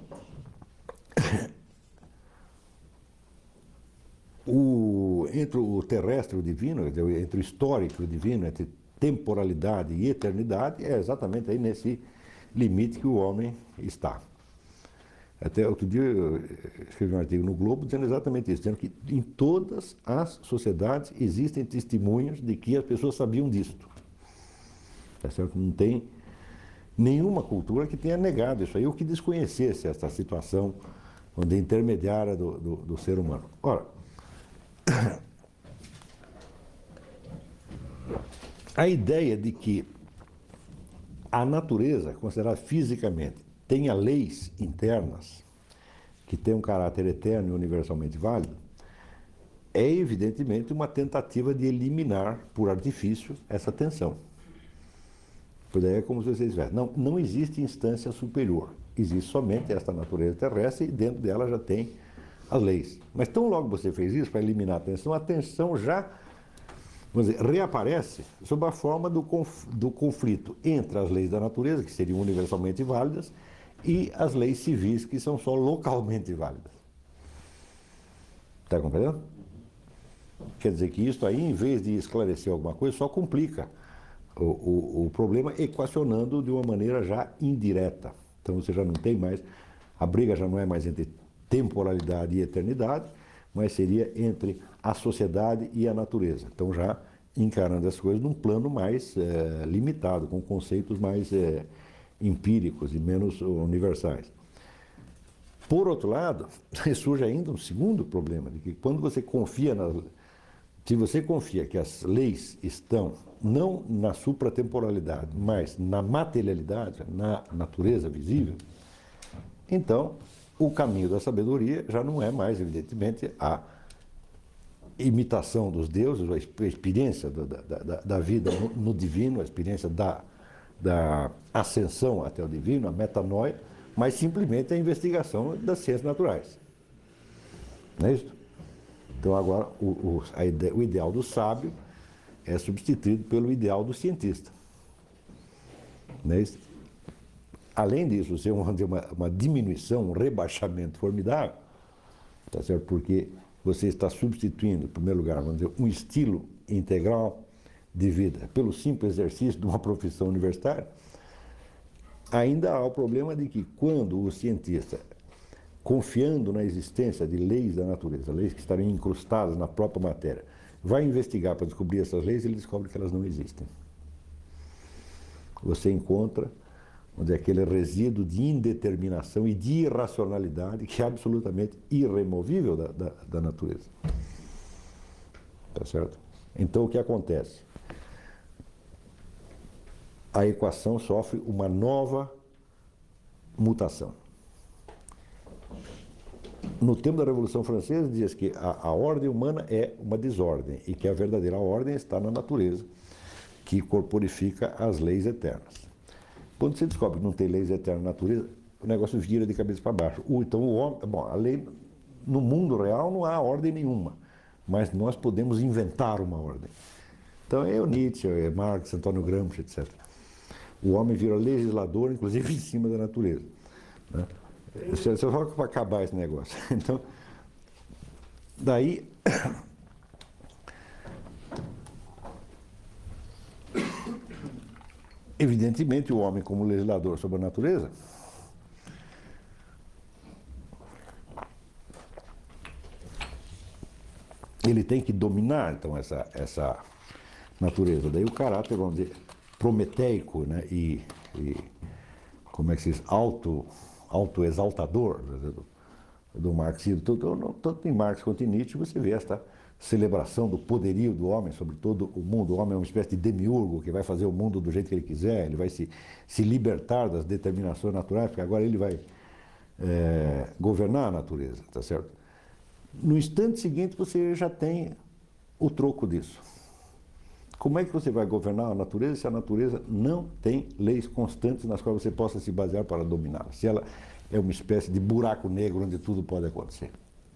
entre o terrestre e o divino, entre o histórico e o divino, entre temporalidade e eternidade, é exatamente aí nesse limite que o homem está. Até outro dia eu escrevi um artigo no Globo dizendo exatamente isso, dizendo que em todas as sociedades existem testemunhos de que as pessoas sabiam disto. Tá certo? Não tem nenhuma cultura que tenha negado isso aí, ou que desconhecesse essa situação onde é intermediária do ser humano. Ora, a ideia de que a natureza, considerada fisicamente, tenha leis internas que têm um caráter eterno e universalmente válido, é evidentemente uma tentativa de eliminar por artifício essa tensão. Pois daí é como se vocês tivessem. Não, não existe instância superior. Existe somente esta natureza terrestre e dentro dela já tem as leis. Mas tão logo você fez isso para eliminar a tensão já, vamos dizer, reaparece sob a forma do conflito entre as leis da natureza, que seriam universalmente válidas, e as leis civis, que são só localmente válidas. Está compreendendo? Quer dizer que isso aí, em vez de esclarecer alguma coisa, só complica o problema, equacionando de uma maneira já indireta. Então você já não tem mais, a briga já não é mais entre temporalidade e eternidade, mas seria entre a sociedade e a natureza. Então já encarando as coisas num plano mais limitado, com conceitos mais empíricos e menos universais. Por outro lado, surge ainda um segundo problema, de que quando você confia se você confia que as leis estão não na supratemporalidade, mas na materialidade, na natureza visível, então o caminho da sabedoria já não é mais, evidentemente, a imitação dos deuses, a experiência da vida no divino, a experiência da ascensão até o divino, a metanoia, mas simplesmente a investigação das ciências naturais. Não é isso? Então agora o ideal do sábio é substituído pelo ideal do cientista. Não é isso? Além disso, você tem uma diminuição, um rebaixamento formidável, tá certo? Porque você está substituindo, em primeiro lugar, vamos dizer, um estilo integral de vida pelo simples exercício de uma profissão universitária. Ainda há o problema de que quando o cientista, confiando na existência de leis da natureza, leis que estariam incrustadas na própria matéria, vai investigar para descobrir essas leis, ele descobre que elas não existem. Você encontra, vamos dizer, aquele resíduo de indeterminação e de irracionalidade que é absolutamente irremovível da natureza. Tá certo? Então o que acontece? A equação sofre uma nova mutação. No tempo da Revolução Francesa, diz que a ordem humana é uma desordem e que a verdadeira ordem está na natureza, que corporifica as leis eternas. Quando você descobre que não tem leis eternas na natureza, o negócio vira de cabeça para baixo. Então o homem, bom, a lei, no mundo real não há ordem nenhuma, mas nós podemos inventar uma ordem. Então é o Nietzsche, é Marx, Antônio Gramsci, etc. O homem vira legislador, inclusive em cima da natureza. Né? Só para acabar esse negócio. Então, daí, evidentemente, o homem como legislador sobre a natureza ele tem que dominar, então, essa natureza. Daí o caráter, vamos dizer, prometeico, né, e como é que se diz, autoexaltador do marxismo. Tanto em Marx quanto em Nietzsche você vê esta celebração do poderio do homem sobre todo o mundo. O homem é uma espécie de demiurgo que vai fazer o mundo do jeito que ele quiser, ele vai se libertar das determinações naturais, porque agora ele vai governar a natureza, tá certo? No instante seguinte você já tem o troco disso. Como é que você vai governar a natureza se a natureza não tem leis constantes nas quais você possa se basear para dominá-la? Se ela é uma espécie de buraco negro onde tudo pode acontecer.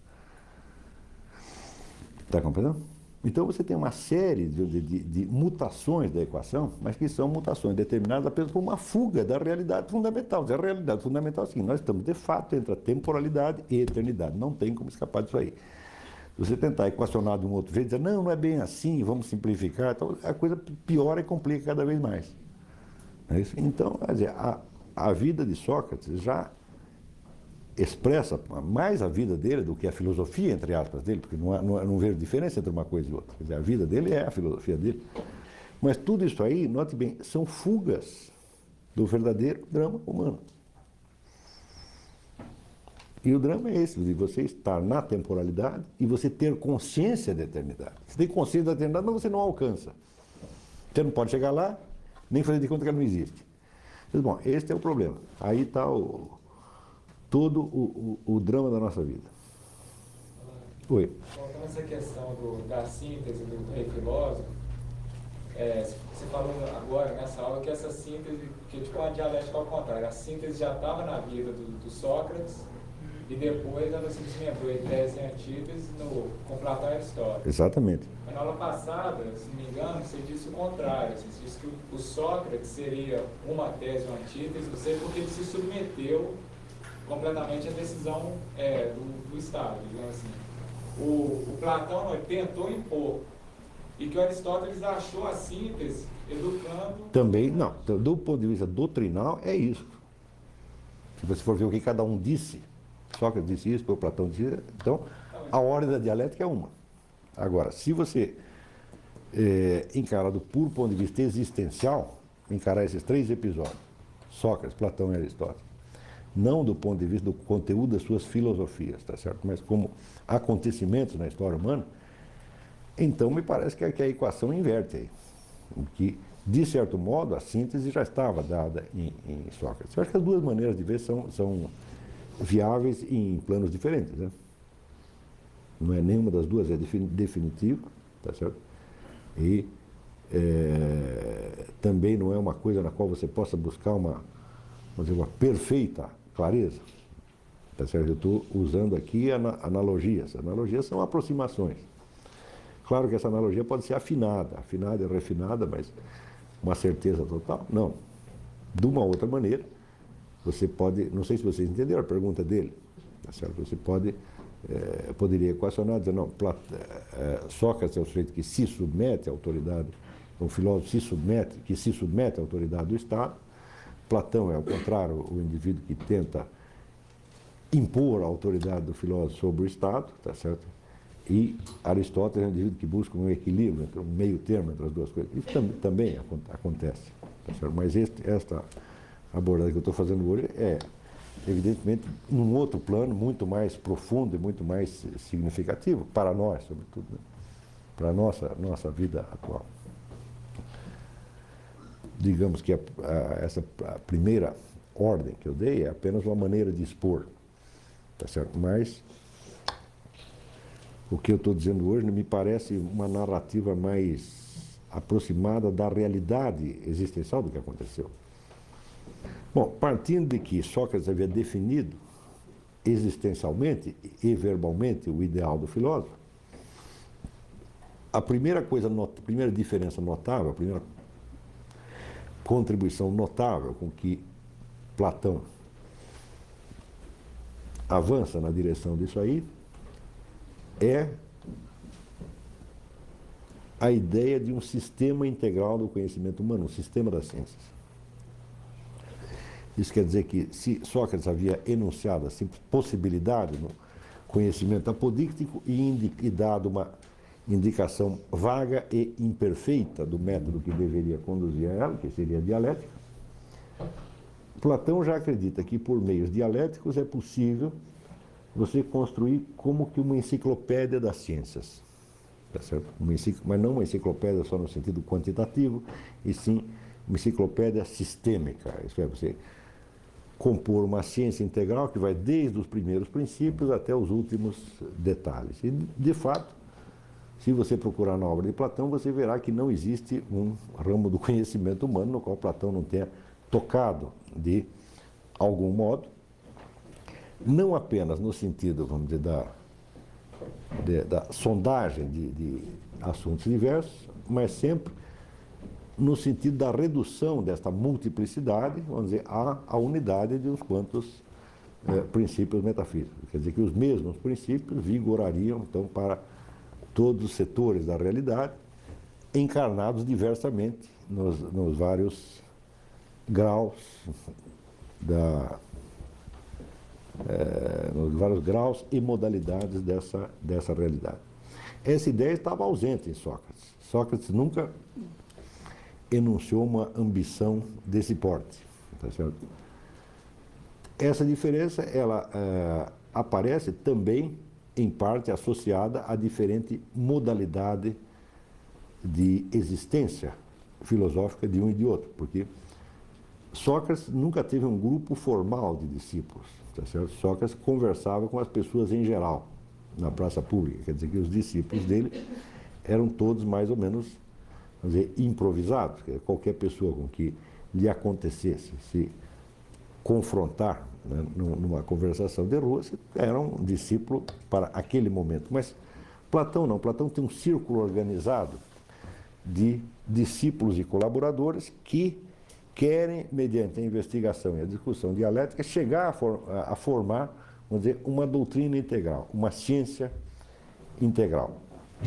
Está compreendendo? Então você tem uma série de mutações da equação, mas que são mutações determinadas apenas por uma fuga da realidade fundamental. A realidade fundamental é assim, nós estamos de fato entre a temporalidade e a eternidade. Não tem como escapar disso aí. Se você tentar equacionar de um outro jeito, dizer, não é bem assim, vamos simplificar, então a coisa piora e complica cada vez mais. Não é isso? Então, quer dizer, a vida de Sócrates já expressa mais a vida dele do que a filosofia, entre aspas, dele, porque não vejo diferença entre uma coisa e outra. Quer dizer, a vida dele é a filosofia dele. Mas tudo isso aí, note bem, são fugas do verdadeiro drama humano. E o drama é esse, de você estar na temporalidade e você ter consciência da eternidade. Você tem consciência da eternidade, mas você não alcança. Você não pode chegar lá, nem fazer de conta que ela não existe. Mas, bom, este é o problema. Aí está todo o drama da nossa vida. Oi. Voltando a essa questão da síntese do rei filósofo, Você falou agora nessa aula que essa síntese, que tipo uma dialética ao contrário, a síntese já estava na vida do Sócrates e depois ela se desmembrou em tese e antítese com Platão e Aristóteles. Exatamente. Mas na aula passada, se não me engano, você disse o contrário. Você disse que o Sócrates seria uma tese ou antítese, não sei porque ele se submeteu completamente à decisão do Estado, digamos assim. O Platão ele tentou impor, e que o Aristóteles achou a síntese educando... Também, não. Do ponto de vista doutrinal, é isso. Se você for ver o que cada um disse, Sócrates disse isso, o Platão disse isso, então a ordem da dialética é uma. Agora, se você encarar do puro ponto de vista existencial, encarar esses três episódios, Sócrates, Platão e Aristóteles, não do ponto de vista do conteúdo das suas filosofias, tá certo? Mas como acontecimentos na história humana, então me parece que a equação inverte aí. Que, de certo modo, a síntese já estava dada em Sócrates. Eu acho que as duas maneiras de ver são viáveis em planos diferentes, né? Não é nenhuma das duas é definitiva, tá certo? E também não é uma coisa na qual você possa buscar uma perfeita clareza. Tá certo? Eu estou usando aqui analogias. Analogias são aproximações. Claro que essa analogia pode ser afinada e refinada, mas uma certeza total? Não. De uma outra maneira, você pode, não sei se vocês entenderam a pergunta dele, tá certo? Você poderia equacionar, dizer, não, Sócrates é o sujeito que se submete à autoridade, um filósofo que se submete à autoridade do Estado. Platão é, ao contrário, o indivíduo que tenta impor a autoridade do filósofo sobre o Estado, tá certo? E Aristóteles é um indivíduo que busca um equilíbrio, um meio termo entre as duas coisas. Isso também acontece, tá certo? Mas esta abordagem que eu estou fazendo hoje é, evidentemente, num outro plano, muito mais profundo e muito mais significativo, para nós, sobretudo, né? Para a nossa vida atual. Digamos que essa primeira ordem que eu dei é apenas uma maneira de expor, tá certo? Mas o que eu estou dizendo hoje me parece uma narrativa mais aproximada da realidade existencial do que aconteceu. Bom, partindo de que Sócrates havia definido existencialmente e verbalmente o ideal do filósofo, a primeira diferença notável, a primeira contribuição notável com que Platão avança na direção disso aí é a ideia de um sistema integral do conhecimento humano, um sistema das ciências. Isso quer dizer que, se Sócrates havia enunciado a simples possibilidade no conhecimento apodíctico e dado uma indicação vaga e imperfeita do método que deveria conduzir a ela, que seria a dialética, Platão já acredita que, por meios dialéticos, é possível você construir como que uma enciclopédia das ciências. Tá certo? Mas não uma enciclopédia só no sentido quantitativo, e sim uma enciclopédia sistêmica. Isso é, você compor uma ciência integral que vai desde os primeiros princípios até os últimos detalhes. E, de fato, se você procurar na obra de Platão, você verá que não existe um ramo do conhecimento humano no qual Platão não tenha tocado de algum modo, não apenas no sentido, vamos dizer, da sondagem de assuntos diversos, mas sempre no sentido da redução desta multiplicidade, vamos dizer, à unidade de uns quantos princípios metafísicos. Quer dizer que os mesmos princípios vigorariam, então, para todos os setores da realidade, encarnados diversamente nos vários graus nos vários graus e modalidades dessa realidade. Essa ideia estava ausente em Sócrates. Sócrates nunca enunciou uma ambição desse porte. Tá certo? Essa diferença ela aparece também, em parte, associada a diferente modalidade de existência filosófica de um e de outro, porque Sócrates nunca teve um grupo formal de discípulos. Tá certo? Sócrates conversava com as pessoas em geral, na praça pública. Quer dizer que os discípulos dele eram todos mais ou menos vamos dizer, improvisados, que qualquer pessoa com que lhe acontecesse se confrontar, né, numa conversação de rua, era um discípulo para aquele momento. Mas Platão não, Platão tem um círculo organizado de discípulos e colaboradores que querem, mediante a investigação e a discussão dialética, chegar a formar, vamos dizer, uma doutrina integral, uma ciência integral.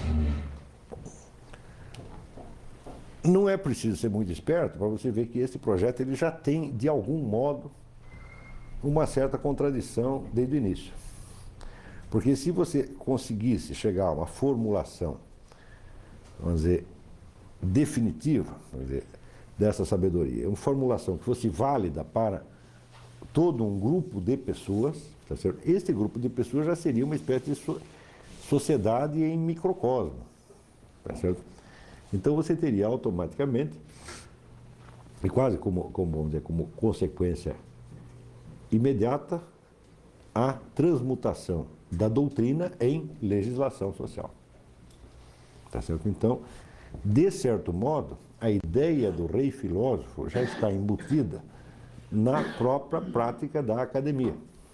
Não é preciso ser muito esperto para você ver que esse projeto ele já tem, de algum modo, uma certa contradição desde o início. Porque se você conseguisse chegar a uma formulação, vamos dizer, definitiva, vamos dizer, dessa sabedoria, uma formulação que fosse válida para todo um grupo de pessoas, tá certo? Esse grupo de pessoas já seria uma espécie de sociedade em microcosmo, tá certo? Então você teria automaticamente, e quase vamos dizer, como consequência imediata, a transmutação da doutrina em legislação social. Tá certo? Então, de certo modo, a ideia do rei filósofo já está embutida na própria prática da academia.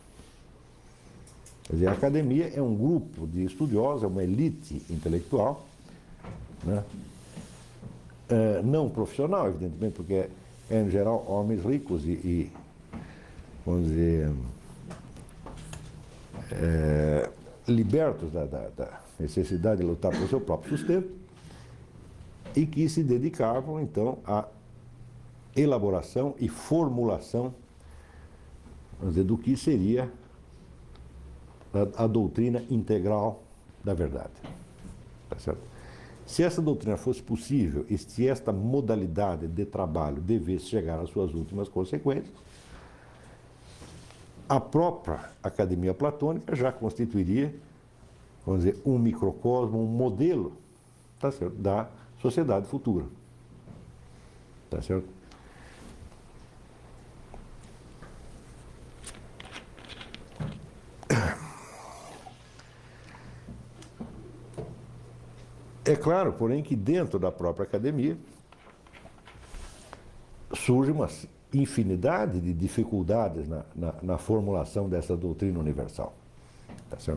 Quer dizer, a academia é um grupo de estudiosos, é uma elite intelectual, né? Não profissional, evidentemente, porque é, em geral, homens ricos e vamos dizer, libertos da necessidade de lutar pelo seu próprio sustento, e que se dedicavam, então, à elaboração e formulação, vamos dizer, do que seria a doutrina integral da verdade. Tá certo? Se essa doutrina fosse possível e se esta modalidade de trabalho devesse chegar às suas últimas consequências, a própria academia platônica já constituiria, vamos dizer, um microcosmo, um modelo, tá certo, da sociedade futura. Tá certo? É claro, porém, que dentro da própria academia surge uma infinidade de dificuldades na formulação dessa doutrina universal. Tá certo?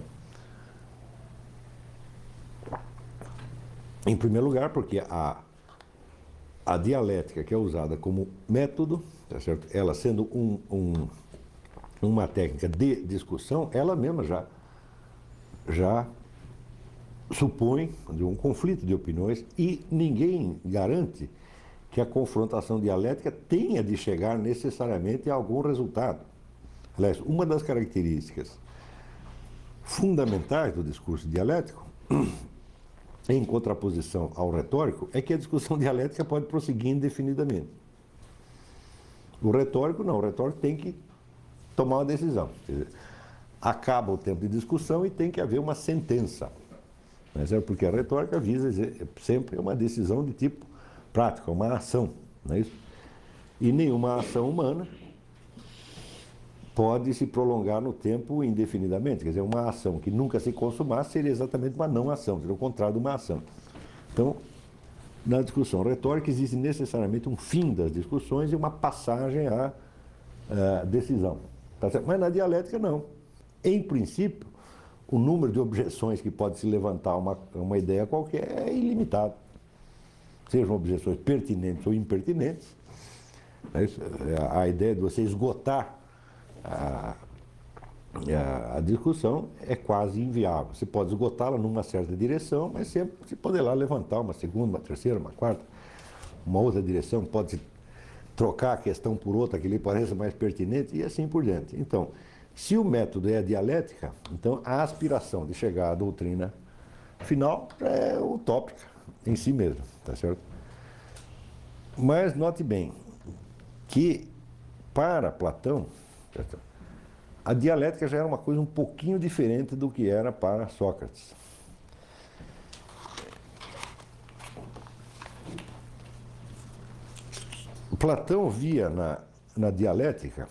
Em primeiro lugar, porque a dialética que é usada como método, tá certo? Ela sendo uma técnica de discussão, ela mesma já supõe um conflito de opiniões e ninguém garante que a confrontação dialética tenha de chegar necessariamente a algum resultado. Aliás, uma das características fundamentais do discurso dialético, em contraposição ao retórico, é que a discussão dialética pode prosseguir indefinidamente. O retórico não, o retórico tem que tomar uma decisão. Quer dizer, acaba o tempo de discussão e tem que haver uma sentença. Mas é porque a retórica visa sempre uma decisão de tipo prático, uma ação, não é isso? E nenhuma ação humana pode se prolongar no tempo indefinidamente. Quer dizer, uma ação que nunca se consumasse seria exatamente uma não ação, seria o contrário de uma ação. Então, na discussão retórica existe necessariamente um fim das discussões e uma passagem à decisão. Tá certo? Mas na dialética não. Em princípio, o número de objeções que pode se levantar a uma ideia qualquer é ilimitado. Sejam objeções pertinentes ou impertinentes. A ideia de você esgotar a discussão é quase inviável. Você pode esgotá-la numa certa direção, mas sempre se poderá levantar uma segunda, uma terceira, uma quarta, uma outra direção, pode trocar a questão por outra que lhe pareça mais pertinente e assim por diante. Então, se o método é a dialética, então a aspiração de chegar à doutrina final é utópica em si mesmo, tá certo? Mas note bem que para Platão, certo? A dialética já era uma coisa um pouquinho diferente do que era para Sócrates. Platão via na dialética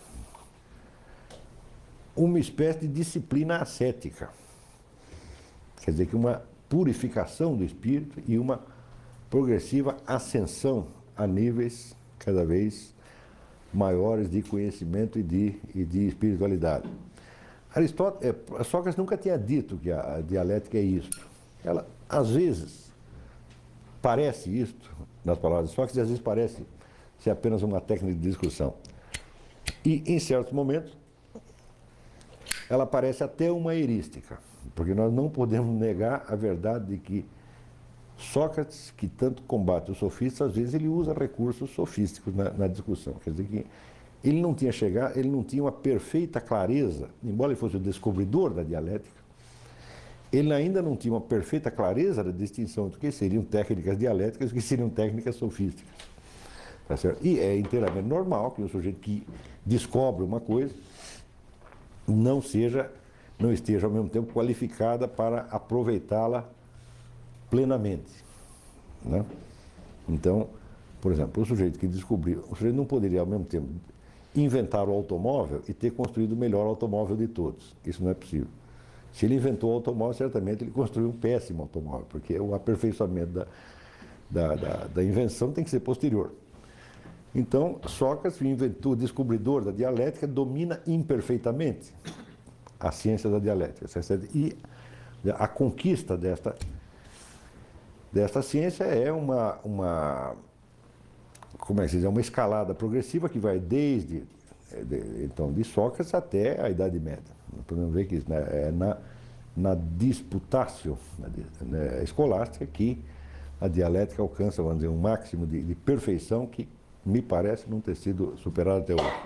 uma espécie de disciplina ascética. Quer dizer, que uma purificação do espírito e uma progressiva ascensão a níveis cada vez maiores de conhecimento e de espiritualidade. Sócrates nunca tinha dito que a dialética é isto. Ela, às vezes, parece isto, nas palavras de Sócrates, e às vezes parece ser apenas uma técnica de discussão. E, em certos momentos, ela parece até uma erística, porque nós não podemos negar a verdade de que Sócrates, que tanto combate os sofistas, às vezes ele usa recursos sofísticos na discussão. Quer dizer que ele não tinha uma perfeita clareza, embora ele fosse o descobridor da dialética, ele ainda não tinha uma perfeita clareza da distinção do que seriam técnicas dialéticas e o que seriam técnicas sofísticas. Tá certo? E é inteiramente normal que o sujeito que descobre uma coisa não esteja ao mesmo tempo qualificada para aproveitá-la plenamente, né? Então, por exemplo, o sujeito que descobriu, o sujeito não poderia ao mesmo tempo inventar o automóvel e ter construído o melhor automóvel de todos. Isso não é possível. Se ele inventou o automóvel, certamente ele construiu um péssimo automóvel, porque o aperfeiçoamento da invenção tem que ser posterior. Então, Sócrates, o descobridor da dialética, domina imperfeitamente a ciência da dialética. E a conquista desta ciência é uma escalada progressiva que vai desde de Sócrates até a Idade Média. Podemos ver que é na disputatio escolástica que a dialética alcança, vamos dizer, um máximo de perfeição que me parece não ter sido superado até hoje.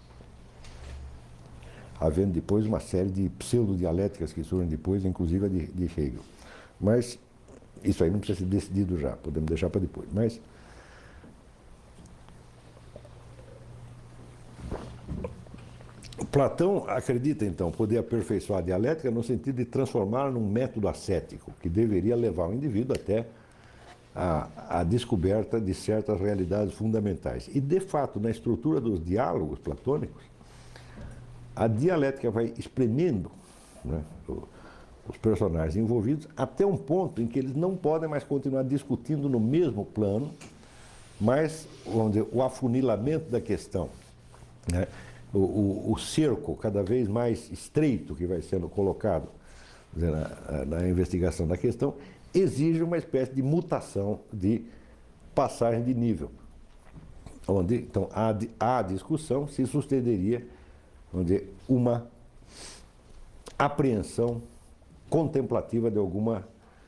Havendo depois uma série de pseudo-dialéticas que surgem depois, inclusive a de Hegel. Mas isso aí não precisa ser decidido já, podemos deixar para depois. Mas Platão acredita, então, poder aperfeiçoar a dialética no sentido de transformá-la num método ascético, que deveria levar o indivíduo até a descoberta de certas realidades fundamentais. E, de fato, na estrutura dos diálogos platônicos, a dialética vai espremendo, né, os personagens envolvidos até um ponto em que eles não podem mais continuar discutindo no mesmo plano, mas, vamos dizer, o afunilamento da questão, né, o cerco cada vez mais estreito que vai sendo colocado, dizer, na investigação da questão, exige uma espécie de mutação, de passagem de nível, onde, então, a discussão se sucederia, vamos dizer, uma apreensão contemplativa de alguma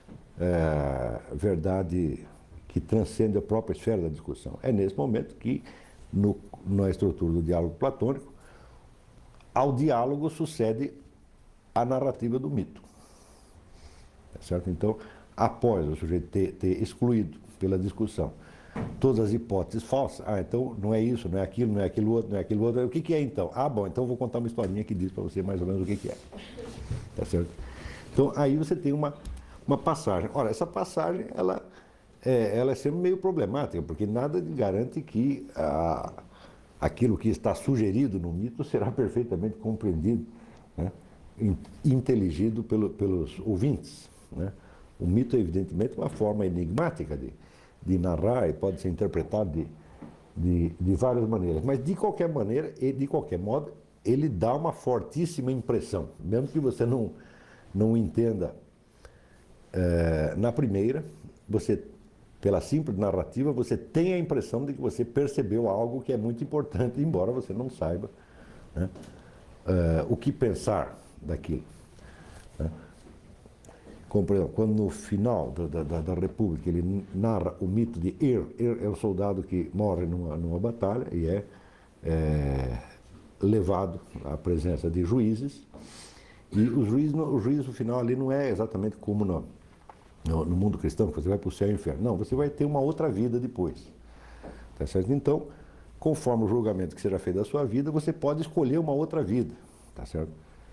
verdade que transcende a própria esfera da discussão. É nesse momento que, na estrutura do diálogo platônico, ao diálogo sucede a narrativa do mito. Tá certo? Então, após o sujeito ter excluído pela discussão todas as hipóteses falsas, então não é isso, não é aquilo, não é aquilo outro, não é aquilo outro, o que é então? Bom, então eu vou contar uma historinha que diz para você mais ou menos o que é. Tá certo? Então, aí você tem uma passagem. Ora, essa passagem, ela é sempre meio problemática, porque nada garante que aquilo que está sugerido no mito será perfeitamente compreendido, né, inteligido pelos ouvintes, né? O mito é, evidentemente, uma forma enigmática de narrar e pode ser interpretado de várias maneiras. Mas, de qualquer maneira e de qualquer modo, ele dá uma fortíssima impressão. Mesmo que você não entenda na primeira, você, pela simples narrativa, você tem a impressão de que você percebeu algo que é muito importante, embora você não saiba, né, o que pensar daquilo, né? Como, por exemplo, quando no final da República ele narra o mito de Er é o soldado que morre numa batalha e é levado à presença de juízes, e o juízo final ali não é exatamente como no mundo cristão, que você vai para o céu e o inferno. Não, você vai ter uma outra vida depois. Tá certo? Então, conforme o julgamento que será feito da sua vida, você pode escolher uma outra vida. Tá certo?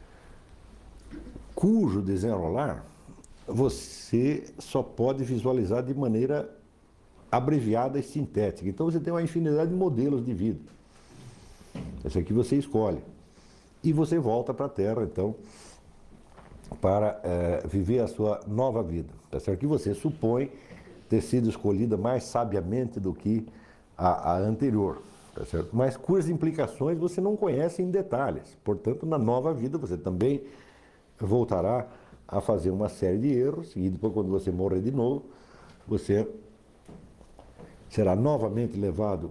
Cujo desenrolar você só pode visualizar de maneira abreviada e sintética. Então você tem uma infinidade de modelos de vida. Esse aqui você escolhe. E você volta para a Terra, então, para viver a sua nova vida. Tá certo? Que você supõe ter sido escolhida mais sabiamente do que a anterior, tá certo? Mas cujas implicações você não conhece em detalhes. Portanto, na nova vida você também voltará a fazer uma série de erros e depois, quando você morrer de novo, você será novamente levado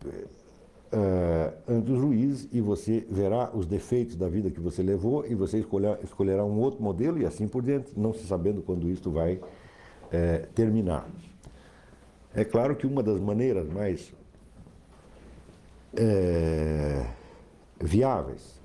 ante os juízes e você verá os defeitos da vida que você levou e você escolherá um outro modelo e assim por diante, não se sabendo quando isto vai terminar. É claro que uma das maneiras mais viáveis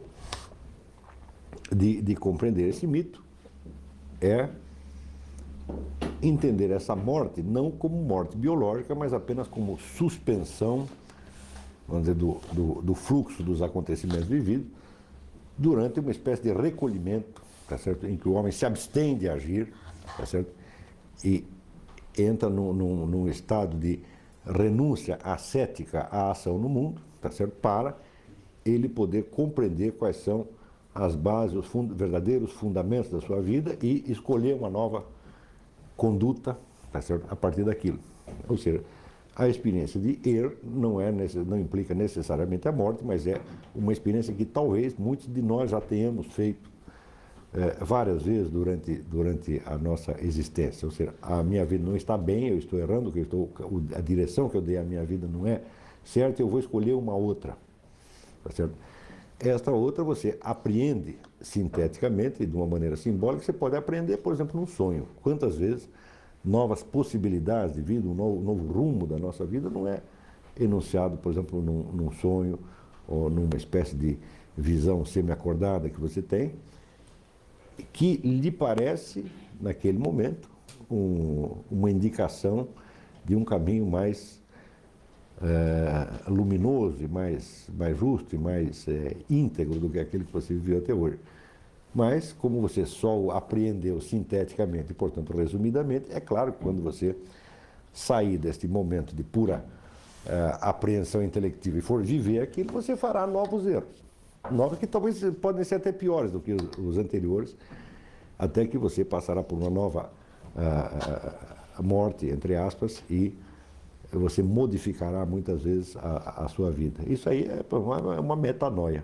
de compreender esse mito é entender essa morte não como morte biológica, mas apenas como suspensão, vamos dizer, do fluxo dos acontecimentos vividos durante uma espécie de recolhimento, tá certo? Em que o homem se abstém de agir, tá certo? E entra num estado de renúncia ascética à ação no mundo, tá certo? Para ele poder compreender quais são as bases, os verdadeiros fundamentos da sua vida e escolher uma nova conduta, tá certo? A partir daquilo. Ou seja, a experiência de não implica necessariamente a morte, mas é uma experiência que talvez muitos de nós já tenhamos feito várias vezes durante a nossa existência. Ou seja, a minha vida não está bem, eu estou errando, a direção que eu dei à minha vida não é certa, eu vou escolher uma outra. Tá certo? Esta outra você apreende sinteticamente, de uma maneira simbólica, você pode aprender, por exemplo, num sonho. Quantas vezes novas possibilidades de vida, um novo rumo da nossa vida não é enunciado, por exemplo, num sonho ou numa espécie de visão semi-acordada que você tem, que lhe parece, naquele momento, uma indicação de um caminho mais luminoso, e mais justo e mais íntegro do que aquele que você viveu até hoje. Mas, como você só o apreendeu sinteticamente e, portanto, resumidamente, é claro que quando você sair deste momento de pura apreensão intelectiva e for viver aquilo, você fará novos erros. Novos que talvez podem ser até piores do que os anteriores, até que você passará por uma nova morte, entre aspas, e você modificará muitas vezes a sua vida. Isso aí é uma metanoia.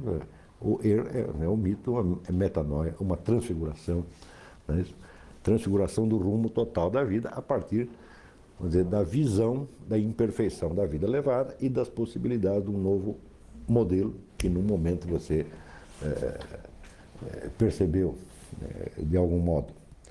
O mito é metanoia, uma transfiguração, né? Transfiguração do rumo total da vida a partir, vamos dizer, da visão da imperfeição da vida levada e das possibilidades de um novo modelo que no momento você percebeu de algum modo.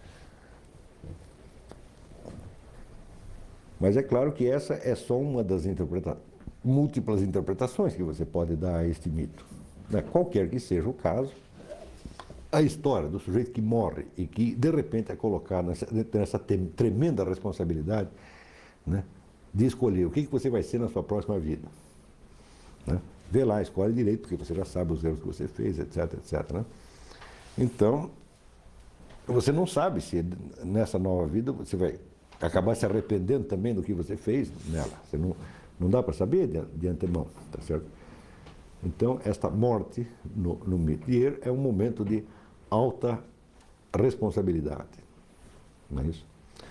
Mas é claro que essa é só uma das múltiplas interpretações que você pode dar a este mito. Qualquer que seja o caso, a história do sujeito que morre e que de repente é colocado nessa tremenda responsabilidade, né, de escolher o que você vai ser na sua próxima vida. Né? Vê lá, escolhe direito, porque você já sabe os erros que você fez, etc, etc. Né? Então, você não sabe se nessa nova vida você vai acabar se arrependendo também do que você fez nela. Você não dá para saber de antemão, tá certo? Então, esta morte no mito de Er é um momento de alta responsabilidade. Não é isso?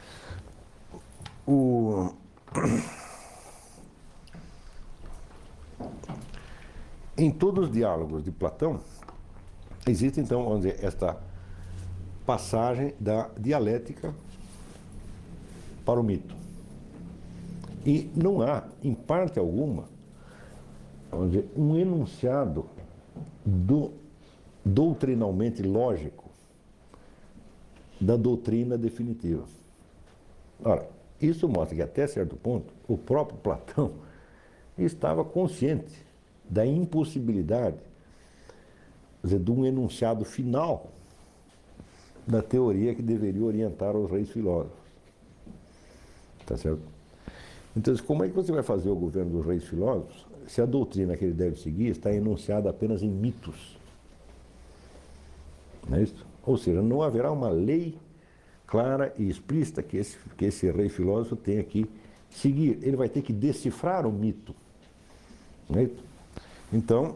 Em todos os diálogos de Platão, existe então, vamos dizer, esta passagem da dialética para o mito. E não há, em parte alguma, vamos dizer, um enunciado doutrinalmente lógico da doutrina definitiva. Ora, isso mostra que até certo ponto o próprio Platão estava consciente da impossibilidade, quer dizer, de um enunciado final da teoria que deveria orientar os reis filósofos. Tá certo? Então, como é que você vai fazer o governo dos reis filósofos se a doutrina que ele deve seguir está enunciada apenas em mitos? Não é isso? Ou seja, não haverá uma lei clara e explícita que esse rei filósofo tenha que seguir. Ele vai ter que decifrar o mito. Não é isso? Então,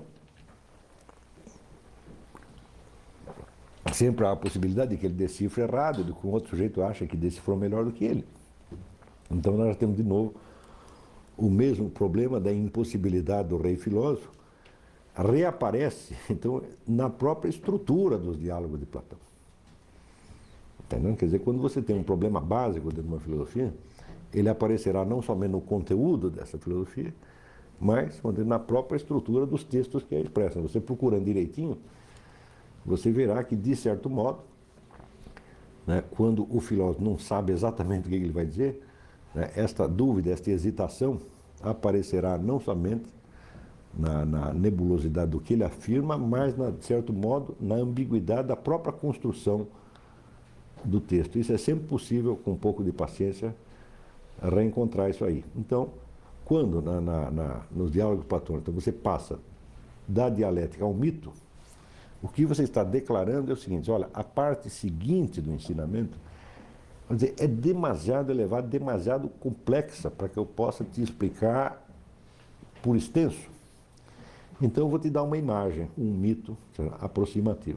sempre há a possibilidade de que ele decifre errado, de que um outro sujeito acha que decifrou melhor do que ele. Então nós temos de novo o mesmo problema da impossibilidade do rei filósofo, reaparece, então, na própria estrutura dos diálogos de Platão. Entendeu? Quer dizer, quando você tem um problema básico dentro de uma filosofia, ele aparecerá não somente no conteúdo dessa filosofia, mas na própria estrutura dos textos que a expressam. Você procurando direitinho, você verá que, de certo modo, né, quando o filósofo não sabe exatamente o que ele vai dizer, né, esta dúvida, esta hesitação aparecerá não somente na nebulosidade do que ele afirma, mas, de certo modo, na ambiguidade da própria construção do texto. Isso é sempre possível, com um pouco de paciência, reencontrar isso aí. Então, quando nos diálogos platônicos você passa da dialética ao mito, o que você está declarando é o seguinte: olha, a parte seguinte do ensinamento, vamos dizer, é demasiado elevada, demasiado complexa para que eu possa te explicar por extenso. Então eu vou te dar uma imagem, um mito aproximativo.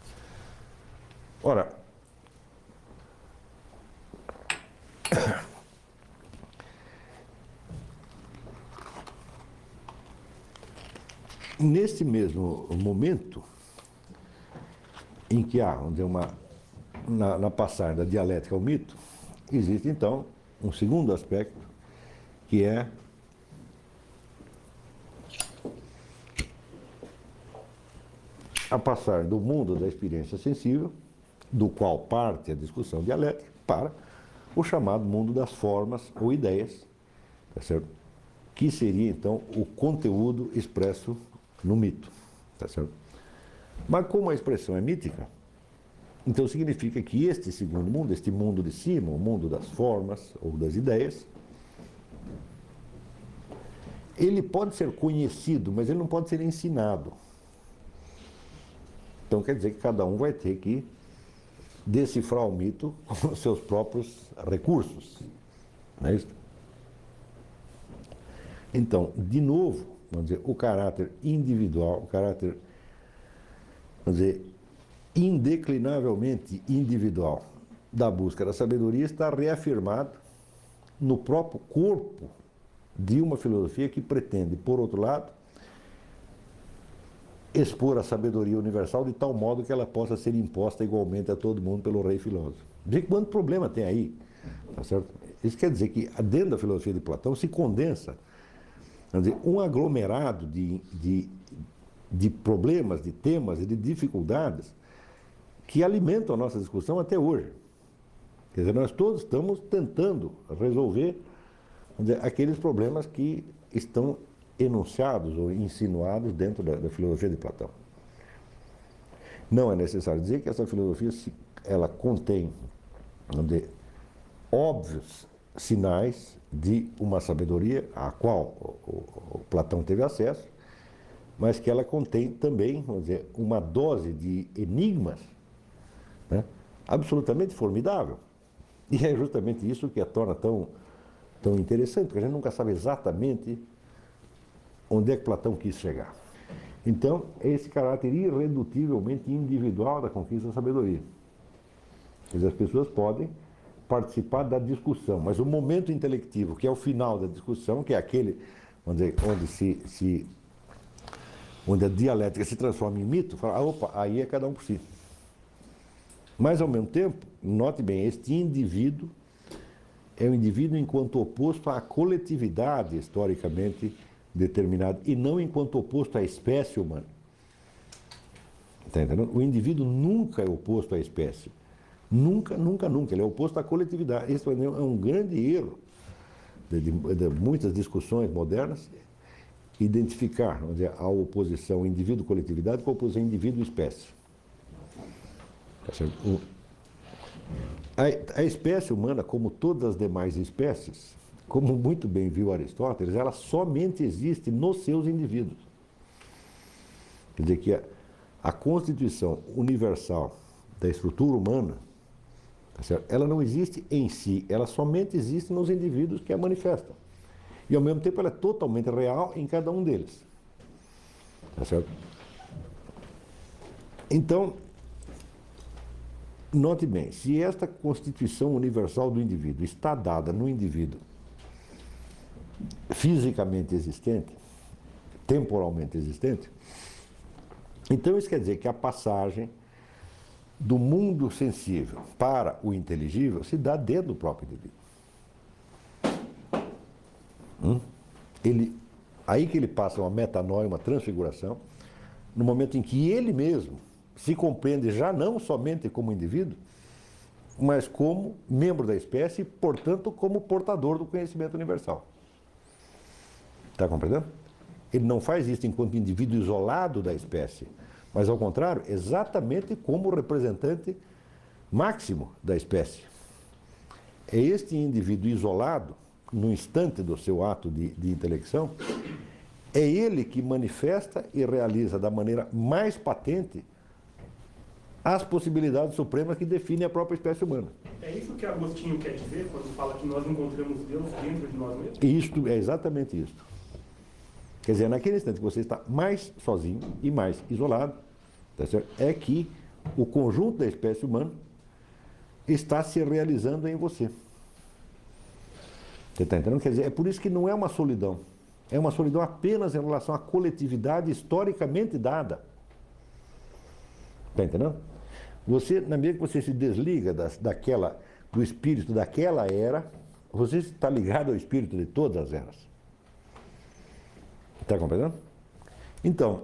Ora, nesse mesmo momento em que há, vamos dizer, na passagem da dialética ao mito, existe então um segundo aspecto, que é a passagem do mundo da experiência sensível, do qual parte a discussão dialética, para o chamado mundo das formas ou ideias, tá certo? Que seria então o conteúdo expresso no mito, tá certo? Mas como a expressão é mítica, então significa que este segundo mundo, este mundo de cima, o mundo das formas ou das ideias, ele pode ser conhecido, mas ele não pode ser ensinado. Então quer dizer que cada um vai ter que decifrar o mito com os seus próprios recursos. Não é isso? Então, de novo, vamos dizer, o caráter individual, o caráter, vamos dizer, indeclinavelmente individual da busca da sabedoria está reafirmado no próprio corpo de uma filosofia que pretende, por outro lado, expor a sabedoria universal de tal modo que ela possa ser imposta igualmente a todo mundo pelo rei filósofo. Vê quanto problema tem aí, tá certo? Isso quer dizer que dentro da filosofia de Platão se condensa, vamos dizer, um aglomerado de problemas, de temas e de dificuldades que alimentam a nossa discussão até hoje. Quer dizer, nós todos estamos tentando resolver, vamos dizer, aqueles problemas que estão enunciados ou insinuados dentro da filosofia de Platão. Não é necessário dizer que essa filosofia ela contém, vamos dizer, óbvios sinais de uma sabedoria a qual o Platão teve acesso, mas que ela contém também, vamos dizer, uma dose de enigmas, né, absolutamente formidável. E é justamente isso que a torna tão interessante, porque a gente nunca sabe exatamente onde é que Platão quis chegar. Então, é esse caráter irredutivelmente individual da conquista da sabedoria. Quer dizer, as pessoas podem participar da discussão, mas o momento intelectivo, que é o final da discussão, que é aquele, vamos dizer, onde a dialética se transforma em mito, fala, opa, aí é cada um por si. Mas, ao mesmo tempo, note bem, este indivíduo é um indivíduo enquanto oposto à coletividade historicamente determinada, e não enquanto oposto à espécie humana. Está entendendo? O indivíduo nunca é oposto à espécie. Nunca, nunca, nunca. Ele é oposto à coletividade. Isso é um grande erro de muitas discussões modernas, identificar, vamos dizer, a oposição indivíduo-coletividade com a oposição indivíduo-espécie. Tá certo? A espécie humana, como todas as demais espécies, como muito bem viu Aristóteles, ela somente existe nos seus indivíduos. Quer dizer que a constituição universal da estrutura humana, tá certo? Ela não existe em si, ela somente existe nos indivíduos que a manifestam. E ao mesmo tempo ela é totalmente real em cada um deles. Tá certo? Então, Note bem, se esta constituição universal do indivíduo está dada no indivíduo fisicamente existente, temporalmente existente, então isso quer dizer que a passagem do mundo sensível para o inteligível se dá dentro do próprio indivíduo. Aí que ele passa uma metanoia, uma transfiguração, no momento em que ele mesmo se compreende já não somente como indivíduo, mas como membro da espécie e, portanto, como portador do conhecimento universal. Está compreendendo? Ele não faz isso enquanto indivíduo isolado da espécie, mas, ao contrário, exatamente como representante máximo da espécie. É este indivíduo isolado, no instante do seu ato de intelecção, é ele que manifesta e realiza da maneira mais patente as possibilidades supremas que definem a própria espécie humana. É isso que Agostinho quer dizer quando fala que nós encontramos Deus dentro de nós mesmos? Isto é exatamente isso. Quer dizer, naquele instante que você está mais sozinho e mais isolado, tá certo? É que o conjunto da espécie humana está se realizando em você. Você está entendendo? Quer dizer, é por isso que não é uma solidão. É uma solidão apenas em relação à coletividade historicamente dada. Está entendendo? Você, na medida que você se desliga do espírito daquela era, você está ligado ao espírito de todas as eras. Está compreendendo? Então,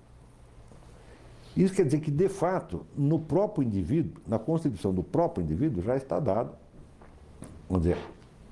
isso quer dizer que, de fato, no próprio indivíduo, na constituição do próprio indivíduo, já está dado, vamos dizer,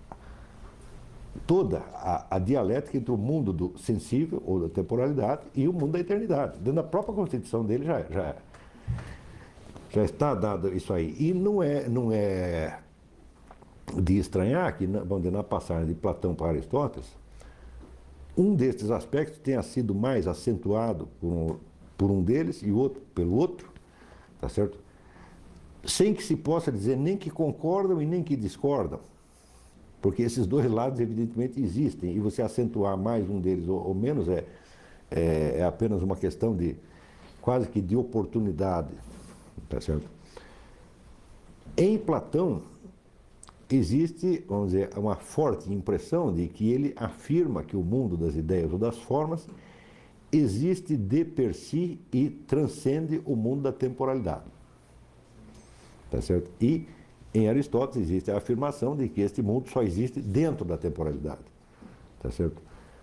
toda a dialética entre o mundo do sensível, ou da temporalidade, e o mundo da eternidade. Dentro da própria constituição dele já está dado isso aí. E não é de estranhar que, vamos dizer, na passagem de Platão para Aristóteles, um destes aspectos tenha sido mais acentuado por um deles e outro pelo outro, tá certo? Sem que se possa dizer nem que concordam e nem que discordam. Porque esses dois lados, evidentemente, existem, e você acentuar mais um deles ou menos é apenas uma questão de, quase que de oportunidade, tá certo? Em Platão, existe, vamos dizer, uma forte impressão de que ele afirma que o mundo das ideias ou das formas existe de per si e transcende o mundo da temporalidade, tá certo? E em Aristóteles existe a afirmação de que este mundo só existe dentro da temporalidade, tá certo?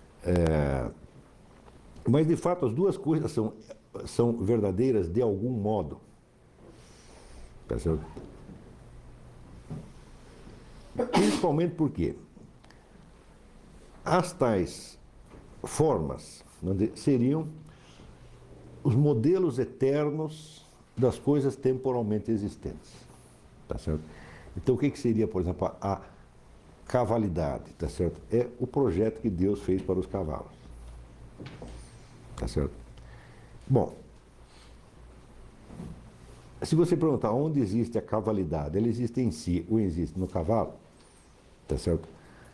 Mas, de fato, as duas coisas são verdadeiras de algum modo, tá certo? Principalmente porque as tais formas seriam os modelos eternos das coisas temporalmente existentes, tá certo? Então, o que seria, por exemplo, a cavalidade, tá certo? É o projeto que Deus fez para os cavalos, tá certo? Bom, se você perguntar onde existe a cavalidade, ela existe em si ou existe no cavalo, tá certo?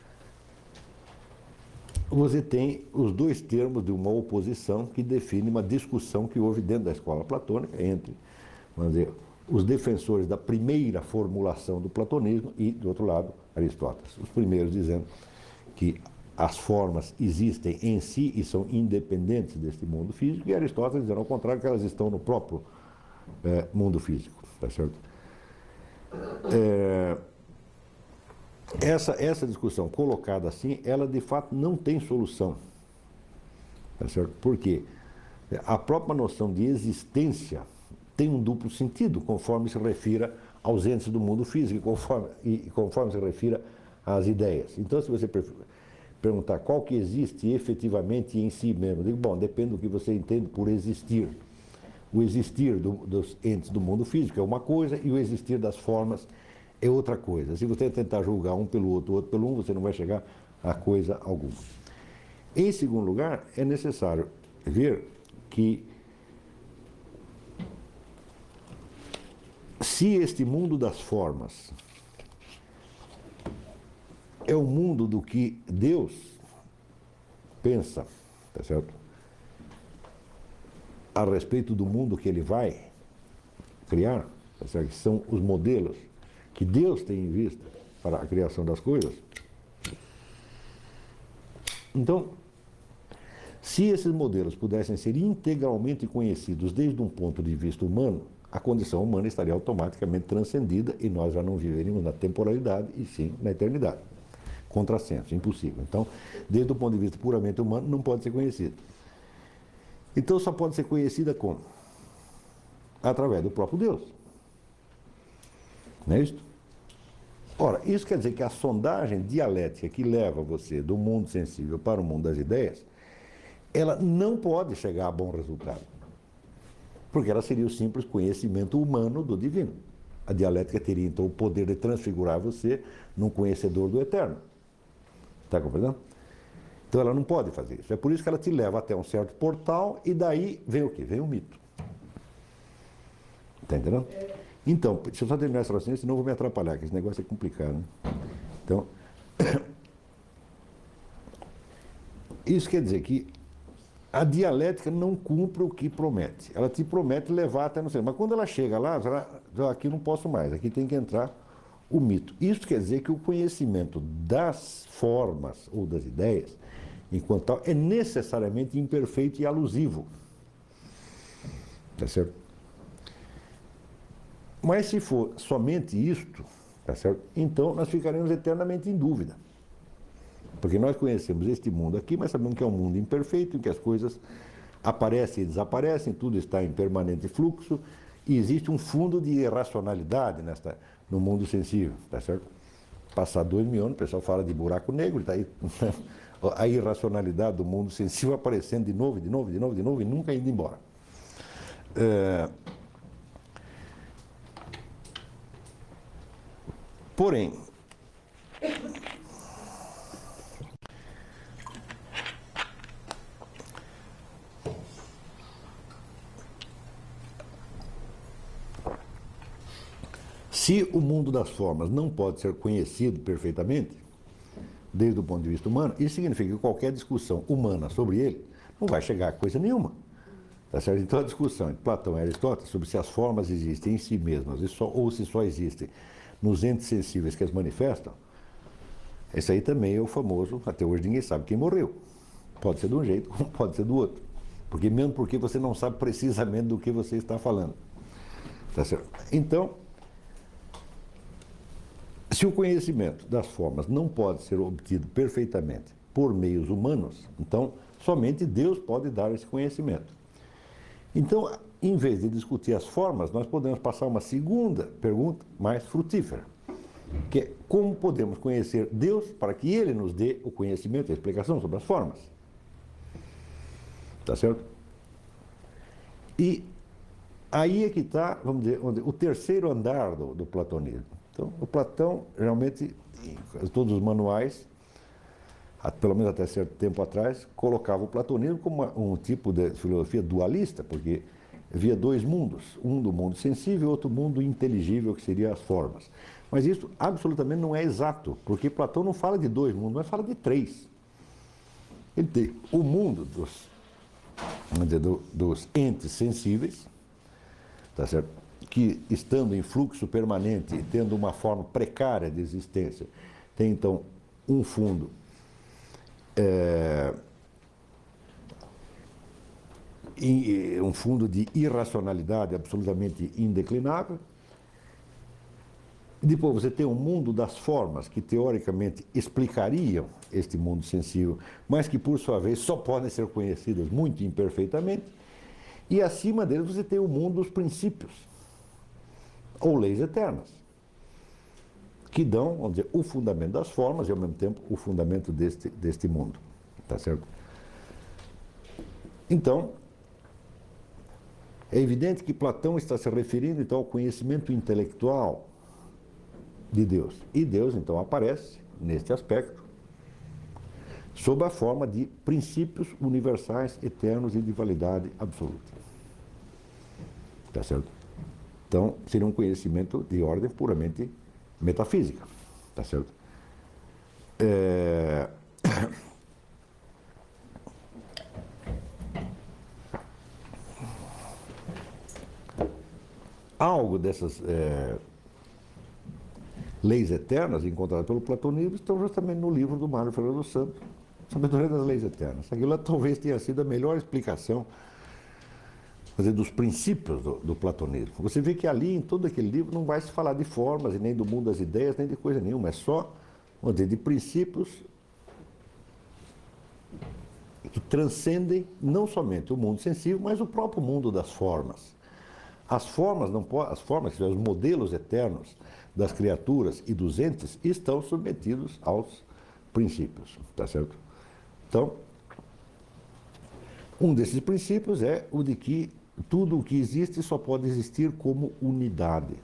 Você tem os dois termos de uma oposição que define uma discussão que houve dentro da escola platônica entre, vamos dizer, os defensores da primeira formulação do platonismo e, do outro lado, Aristóteles. Os primeiros dizendo que as formas existem em si e são independentes deste mundo físico, e Aristóteles dizendo ao contrário, que elas estão no próprio mundo físico, tá certo? Essa discussão colocada assim, ela de fato não tem solução, tá certo? Porque a própria noção de existência tem um duplo sentido, conforme se refira aos entes do mundo físico e conforme se refira às ideias. Então, se você perguntar qual que existe efetivamente em si mesmo, eu digo, bom, depende do que você entende por existir. O existir dos entes do mundo físico é uma coisa e o existir das formas é outra coisa. Se você tentar julgar um pelo outro, o outro pelo um, você não vai chegar a coisa alguma. Em segundo lugar, é necessário ver que se este mundo das formas é o mundo do que Deus pensa, tá certo? A respeito do mundo que ele vai criar, tá certo? Que são os modelos que Deus tem em vista para a criação das coisas. Então, se esses modelos pudessem ser integralmente conhecidos desde um ponto de vista humano, a condição humana estaria automaticamente transcendida e nós já não viveríamos na temporalidade e sim na eternidade. Contrassenso, impossível. Então, desde o ponto de vista puramente humano, não pode ser conhecida. Então, só pode ser conhecida como? Através do próprio Deus. Não é isso? Ora, isso quer dizer que a sondagem dialética que leva você do mundo sensível para o mundo das ideias, ela não pode chegar a bom resultado. Porque ela seria o simples conhecimento humano do divino. A dialética teria, então, o poder de transfigurar você num conhecedor do eterno. Está compreendendo? Então ela não pode fazer isso. É por isso que ela te leva até um certo portal e daí vem o quê? Vem o mito. Está entendendo? Então, deixa eu só terminar essa raciocínio, senão eu vou me atrapalhar, que esse negócio é complicado. Né? Então, isso quer dizer que a dialética não cumpre o que promete. Ela te promete levar até não sei. Mas quando ela chega lá, aqui não posso mais, aqui tem que entrar o mito. Isso quer dizer que o conhecimento das formas ou das ideias, enquanto tal, é necessariamente imperfeito e alusivo. Tá certo? Mas se for somente isto, tá certo? Então nós ficaremos eternamente em dúvida. Porque nós conhecemos este mundo aqui, mas sabemos que é um mundo imperfeito, em que as coisas aparecem e desaparecem, tudo está em permanente fluxo, e existe um fundo de irracionalidade no mundo sensível, tá certo? Passar 2.000 anos, o pessoal fala de buraco negro, tá aí a irracionalidade do mundo sensível aparecendo de novo, e nunca indo embora. Porém, se o mundo das formas não pode ser conhecido perfeitamente, desde o ponto de vista humano, isso significa que qualquer discussão humana sobre ele não vai chegar a coisa nenhuma. Tá certo? Então a discussão entre Platão e Aristóteles sobre se as formas existem em si mesmas ou se só existem nos entes sensíveis que as manifestam, esse aí também é o famoso, até hoje ninguém sabe quem morreu. Pode ser de um jeito, como pode ser do outro. Mesmo porque você não sabe precisamente do que você está falando. Tá certo? Então, se o conhecimento das formas não pode ser obtido perfeitamente por meios humanos, então somente Deus pode dar esse conhecimento. Então, em vez de discutir as formas, nós podemos passar uma segunda pergunta mais frutífera, que é como podemos conhecer Deus para que Ele nos dê o conhecimento e a explicação sobre as formas. Tá certo? E aí é que está, vamos dizer, o terceiro andar do platonismo. Então, o Platão, realmente, em todos os manuais, pelo menos até certo tempo atrás, colocava o platonismo como um tipo de filosofia dualista, porque havia dois mundos, um do mundo sensível e outro mundo inteligível, que seriam as formas. Mas isso absolutamente não é exato, porque Platão não fala de dois mundos, mas fala de três. Ele tem o mundo dos entes sensíveis, tá certo? Que, estando em fluxo permanente e tendo uma forma precária de existência, tem então um fundo um fundo de irracionalidade absolutamente indeclinável. Depois você tem um mundo das formas que teoricamente explicariam este mundo sensível, mas que por sua vez só podem ser conhecidas muito imperfeitamente. E acima deles você tem o mundo dos princípios, ou leis eternas, que dão, vamos dizer, o fundamento das formas e ao mesmo tempo o fundamento deste mundo. Tá certo? Então, é evidente que Platão está se referindo então ao conhecimento intelectual de Deus. E Deus então aparece neste aspecto sob a forma de princípios universais, eternos e de validade absoluta. Tá certo? Então, seria um conhecimento de ordem puramente metafísica. Tá certo? algo dessas leis eternas encontradas pelo platonismo estão justamente no livro do Mário Ferreira dos Santos, Sabedoria das Leis Eternas. Aquilo talvez tenha sido a melhor explicação, quer dizer, dos princípios do platonismo. Você vê que ali, em todo aquele livro, não vai se falar de formas, e nem do mundo das ideias, nem de coisa nenhuma. É só, vamos dizer, de princípios que transcendem não somente o mundo sensível, mas o próprio mundo das formas. As formas, que são os modelos eternos das criaturas e dos entes, estão submetidos aos princípios, tá certo? Então, um desses princípios é o de que tudo o que existe só pode existir como unidade.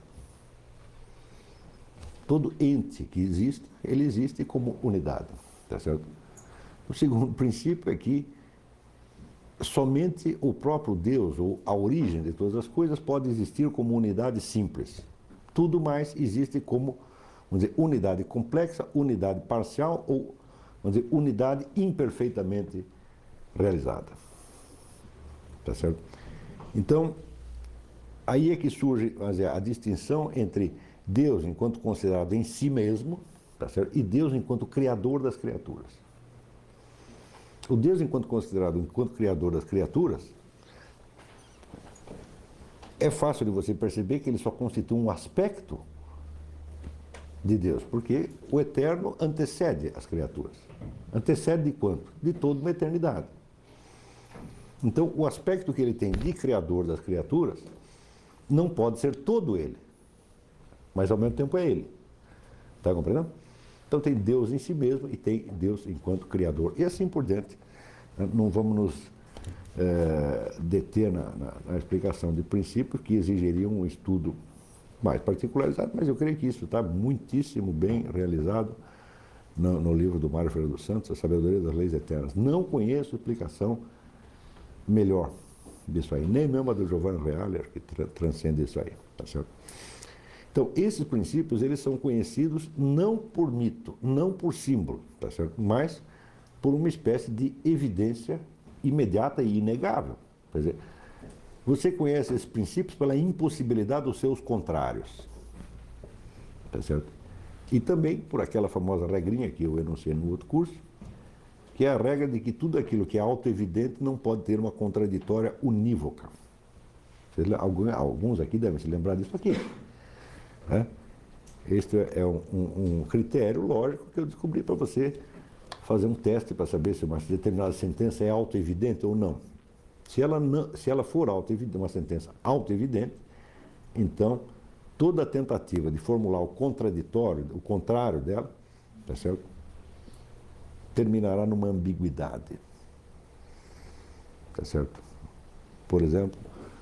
Todo ente que existe, ele existe como unidade, tá certo? O segundo princípio é que somente o próprio Deus, ou a origem de todas as coisas, pode existir como unidade simples. Tudo mais existe como, vamos dizer, unidade complexa, unidade parcial ou, vamos dizer, unidade imperfeitamente realizada. Tá certo? Então, aí é que surge, vamos dizer, a distinção entre Deus enquanto considerado em si mesmo, tá certo? E Deus enquanto criador das criaturas. O Deus enquanto considerado enquanto criador das criaturas, é fácil de você perceber que ele só constitui um aspecto de Deus, porque o eterno antecede as criaturas. Antecede de quanto? De toda uma eternidade. Então, o aspecto que ele tem de criador das criaturas não pode ser todo ele, mas ao mesmo tempo é ele. Está compreendendo? Então tem Deus em si mesmo e tem Deus enquanto criador. E assim por diante. Não vamos nos deter na explicação de princípios que exigiriam um estudo mais particularizado, mas eu creio que isso está muitíssimo bem realizado no livro do Mário Ferreira dos Santos, A Sabedoria das Leis Eternas. Não conheço explicação melhor disso aí, nem mesmo a do Giovanni Reale, que transcende isso aí, tá certo? Então, esses princípios, eles são conhecidos não por mito, não por símbolo, tá certo? Mas por uma espécie de evidência imediata e inegável. Quer dizer, você conhece esses princípios pela impossibilidade dos seus contrários, tá certo? E também por aquela famosa regrinha que eu enunciei no outro curso, que é a regra de que tudo aquilo que é autoevidente não pode ter uma contraditória unívoca. Alguns aqui devem se lembrar disso aqui. Né? Este é um critério lógico que eu descobri para você fazer um teste para saber se uma determinada sentença é autoevidente ou não. Se ela for autoevidente, uma sentença autoevidente, então toda tentativa de formular o contraditório, o contrário dela, tá certo? Terminará numa ambiguidade. Tá certo? Por exemplo,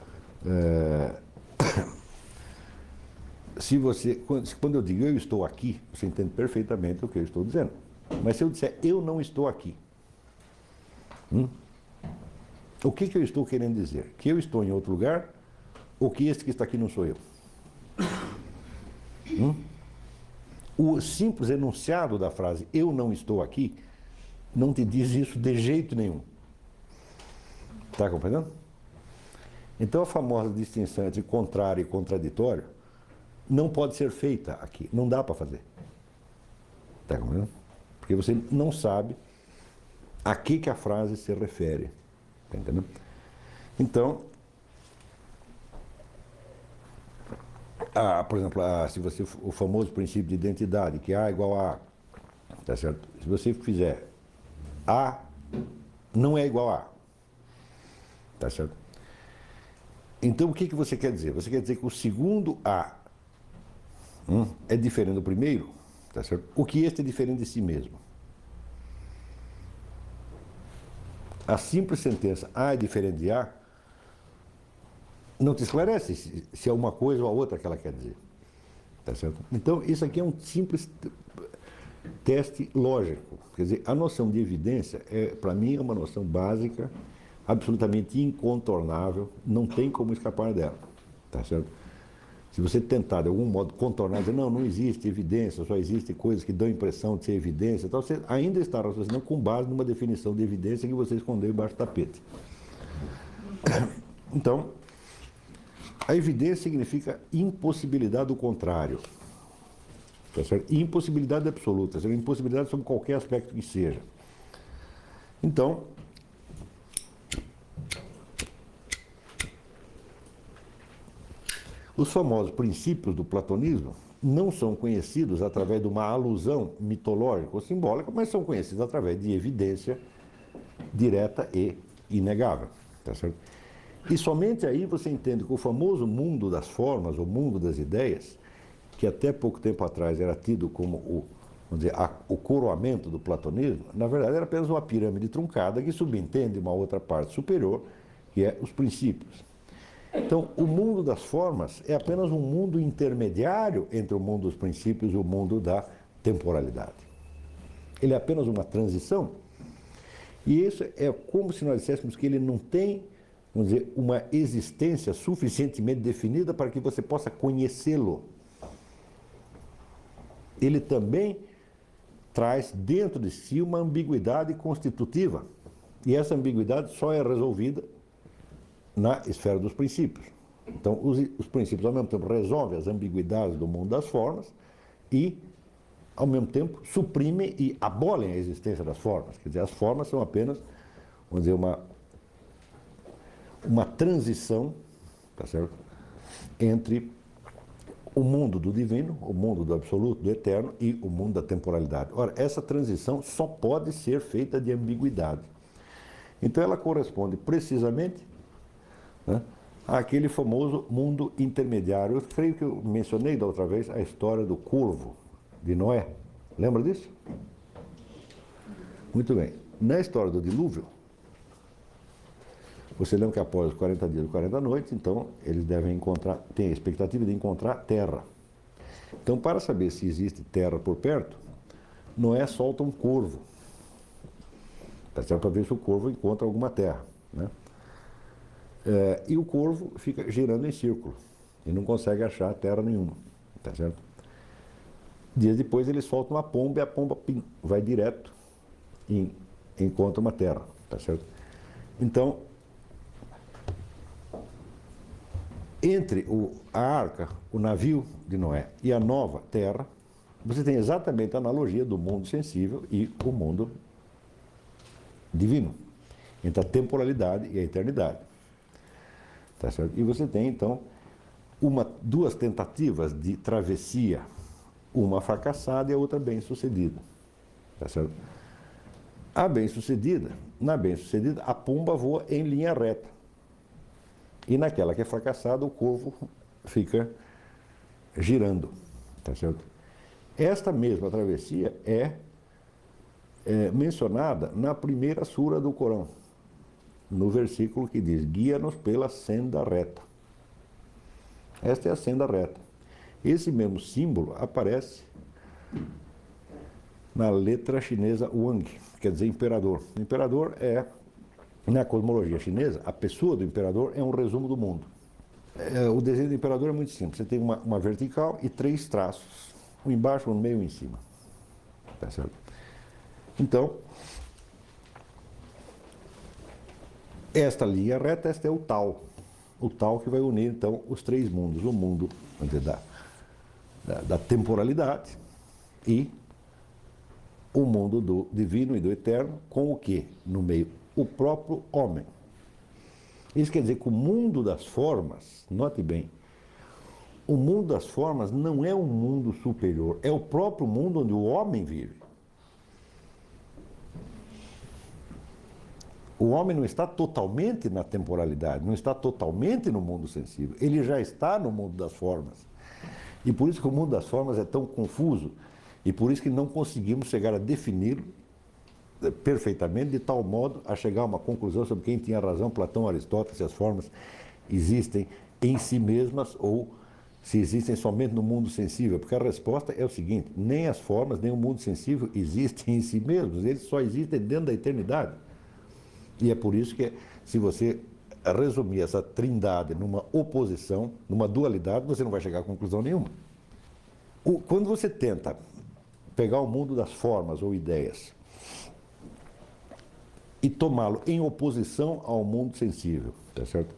quando eu digo eu estou aqui, você entende perfeitamente o que eu estou dizendo. Mas se eu disser eu não estou aqui, o que eu estou querendo dizer? Que eu estou em outro lugar ou que este que está aqui não sou eu? O simples enunciado da frase eu não estou aqui não te diz isso de jeito nenhum. Está compreendendo? Então a famosa distinção entre contrário e contraditório não pode ser feita aqui, não dá para fazer. Está compreendendo? Porque você não sabe a que a frase se refere. Está entendendo? Então, por exemplo, se você, o famoso princípio de identidade, que A igual a A, tá certo? Se você fizer A não é igual a A, tá certo? Então, o que você quer dizer? Você quer dizer que o segundo A é diferente do primeiro, tá certo? O que este é diferente de si mesmo. A simples sentença A é diferente de A não te esclarece se é uma coisa ou a outra que ela quer dizer. Tá certo? Então, isso aqui é um simples teste lógico. Quer dizer, a noção de evidência, para mim, é uma noção básica, absolutamente incontornável, não tem como escapar dela. Tá certo? Se você tentar, de algum modo, contornar, dizer, não existe evidência, só existem coisas que dão impressão de ser evidência, então você ainda está raciocinando com base numa definição de evidência que você escondeu embaixo do tapete. Então, A evidência significa impossibilidade do contrário. Tá certo? E impossibilidade absoluta, seja, impossibilidade sobre qualquer aspecto que seja. Então, os famosos princípios do platonismo não são conhecidos através de uma alusão mitológica ou simbólica, mas são conhecidos através de evidência direta e inegável. Tá certo? E somente aí você entende que o famoso mundo das formas, o mundo das ideias, que até pouco tempo atrás era tido como o coroamento do platonismo, na verdade era apenas uma pirâmide truncada que subentende uma outra parte superior, que é os princípios. Então, o mundo das formas é apenas um mundo intermediário entre o mundo dos princípios e o mundo da temporalidade. Ele é apenas uma transição. E isso é como se nós disséssemos que ele não tem, vamos dizer, uma existência suficientemente definida para que você possa conhecê-lo. Ele também traz dentro de si uma ambiguidade constitutiva. E essa ambiguidade só é resolvida na esfera dos princípios. Então, os princípios, ao mesmo tempo, resolvem as ambiguidades do mundo das formas e, ao mesmo tempo, suprimem e abolem a existência das formas. Quer dizer, as formas são apenas, vamos dizer, uma transição, tá certo? Entre o mundo do divino, o mundo do absoluto, do eterno e o mundo da temporalidade. Ora, essa transição só pode ser feita de ambiguidade. Então, ela corresponde precisamente, né, àquele famoso mundo intermediário. Eu creio que eu mencionei da outra vez a história do corvo de Noé. Lembra disso? Muito bem. Na história do dilúvio, você lembra que após os 40 dias e 40 noites, então, eles devem encontrar, tem a expectativa de encontrar terra. Então, para saber se existe terra por perto, Noé solta um corvo. Tá certo? Para ver se o corvo encontra alguma terra, né? E o corvo fica girando em círculo e não consegue achar terra nenhuma. Tá certo? Dias depois ele solta uma pomba e a pomba vai direto e encontra uma terra. Tá certo? Então, entre a arca, o navio de Noé e a nova terra, você tem exatamente a analogia do mundo sensível e o mundo divino, entre a temporalidade e a eternidade. Tá certo? E você tem, então, duas tentativas de travessia, uma fracassada e a outra bem-sucedida. Tá certo? Na bem-sucedida, a pomba voa em linha reta. E naquela que é fracassada, o corvo fica girando. Tá certo? Esta mesma travessia é mencionada na primeira sura do Corão, no versículo que diz: guia-nos pela senda reta. Esta é a senda reta. Esse mesmo símbolo aparece na letra chinesa Wang, quer dizer imperador. O imperador é, na cosmologia chinesa, a pessoa do imperador é um resumo do mundo. O desenho do imperador é muito simples. Você tem uma vertical e 3 traços, um embaixo, um no meio e um em cima. Tá certo? Então, esta linha reta, esta é o Tao. O Tao que vai unir, então, os 3 mundos. O mundo, vamos dizer, da temporalidade e o mundo do divino e do eterno, com o quê? No meio, o próprio homem. Isso quer dizer que o mundo das formas, note bem, o mundo das formas não é um mundo superior, é o próprio mundo onde o homem vive. O homem não está totalmente na temporalidade, não está totalmente no mundo sensível, ele já está no mundo das formas. E por isso que o mundo das formas é tão confuso, e por isso que não conseguimos chegar a defini-lo perfeitamente, de tal modo a chegar a uma conclusão sobre quem tinha razão, Platão ou Aristóteles, se as formas existem em si mesmas ou se existem somente no mundo sensível. Porque a resposta é o seguinte: nem as formas, nem o mundo sensível existem em si mesmos, eles só existem dentro da eternidade. E é por isso que, se você resumir essa trindade numa oposição, numa dualidade, você não vai chegar a conclusão nenhuma. Quando você tenta pegar o mundo das formas ou ideias e tomá-lo em oposição ao mundo sensível, tá certo?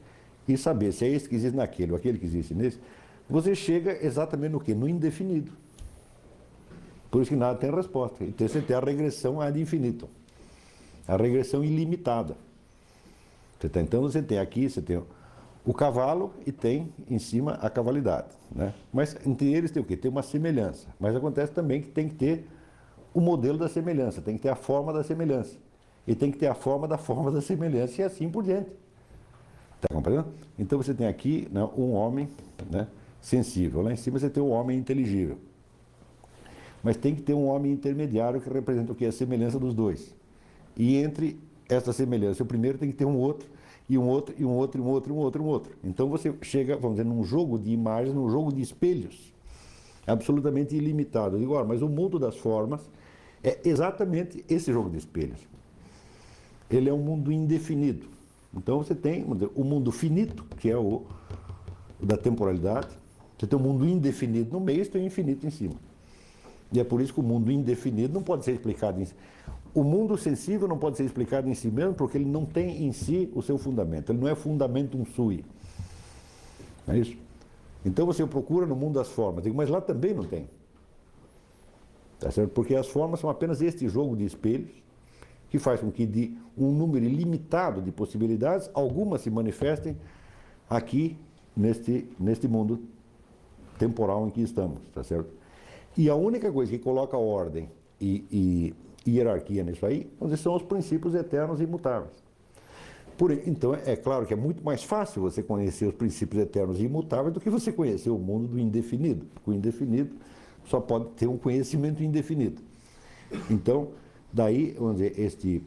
e saber se é esse que existe naquele ou aquele que existe nesse, você chega exatamente no quê? No indefinido. Por isso que nada tem resposta. Então você tem a regressão ad infinitum, a regressão ilimitada. Então você tem aqui, você tem o cavalo e tem em cima a cavalidade, né? Mas entre eles tem o quê? Tem uma semelhança. Mas acontece também que tem que ter o modelo da semelhança, tem que ter a forma da semelhança. E tem que ter a forma da semelhança e assim por diante. Está compreendendo? Então você tem aqui, né, um homem, né, sensível. Lá em cima você tem um homem inteligível. Mas tem que ter um homem intermediário que representa o quê? A semelhança dos dois. E entre essa semelhança, o primeiro tem que ter um outro, e um outro, e um outro, e um outro, e um outro, e um outro. Então você chega, vamos dizer, num jogo de imagens, num jogo de espelhos, absolutamente ilimitado. Eu digo, olha, mas o mundo das formas é exatamente esse jogo de espelhos. Ele é um mundo indefinido. Então você tem, vamos dizer, o mundo finito, que é o da temporalidade, você tem um mundo indefinido no meio e tem o infinito em cima. E é por isso que o mundo indefinido não pode ser explicado em si. O mundo sensível não pode ser explicado em si mesmo porque ele não tem em si o seu fundamento. Ele não é fundamentum sui. É isso? Então você procura no mundo das formas. Digo, mas lá também não tem. Tá certo? Porque as formas são apenas este jogo de espelhos que faz com que de um número ilimitado de possibilidades, algumas se manifestem aqui neste mundo temporal em que estamos. Tá certo? E a única coisa que coloca ordem e hierarquia nisso aí, são os princípios eternos e imutáveis. Então, é claro que é muito mais fácil você conhecer os princípios eternos e imutáveis do que você conhecer o mundo do indefinido. O indefinido só pode ter um conhecimento indefinido. Então, daí, vamos dizer,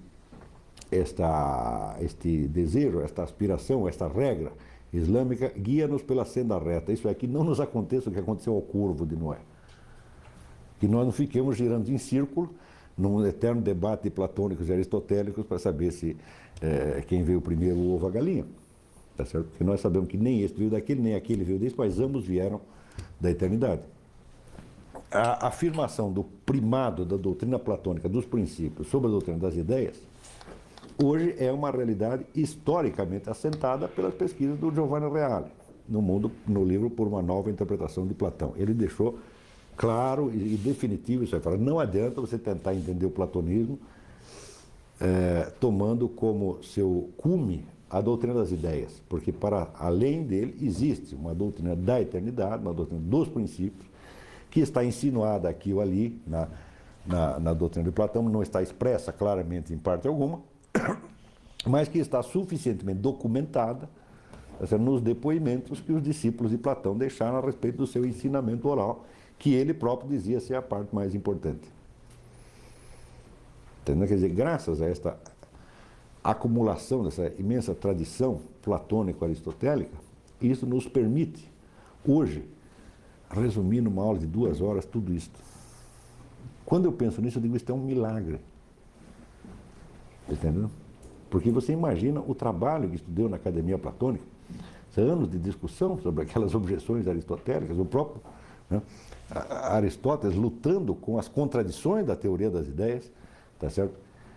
este desejo, esta aspiração, esta regra islâmica guia-nos pela senda reta. Isso é que não nos aconteça o que aconteceu ao corvo de Noé. Que nós não fiquemos girando em círculo num eterno debate de platônicos e aristotélicos para saber se quem veio primeiro, o ovo ou a galinha. Tá certo? Porque nós sabemos que nem este veio daquele, nem aquele veio desse, mas ambos vieram da eternidade. A afirmação do primado da doutrina platônica dos princípios sobre a doutrina das ideias, hoje é uma realidade historicamente assentada pelas pesquisas do Giovanni Reale, no livro Por uma Nova Interpretação de Platão. Ele deixou claro e definitivo isso aí. Fala, não adianta você tentar entender o platonismo tomando como seu cume a doutrina das ideias, porque para além dele existe uma doutrina da eternidade, uma doutrina dos princípios, que está insinuada aqui ou ali na doutrina de Platão, não está expressa claramente em parte alguma, mas que está suficientemente documentada nos depoimentos que os discípulos de Platão deixaram a respeito do seu ensinamento oral, que ele próprio dizia ser a parte mais importante. Entendeu? Quer dizer, graças a esta acumulação dessa imensa tradição platônico-aristotélica, isso nos permite, hoje, resumir numa aula de 2 horas tudo isso. Quando eu penso nisso, eu digo, isso é um milagre. Entendeu? Porque você imagina o trabalho que estudou na Academia Platônica, anos de discussão sobre aquelas objeções aristotélicas, o próprio, né, Aristóteles lutando com as contradições da teoria das ideias, tá certo?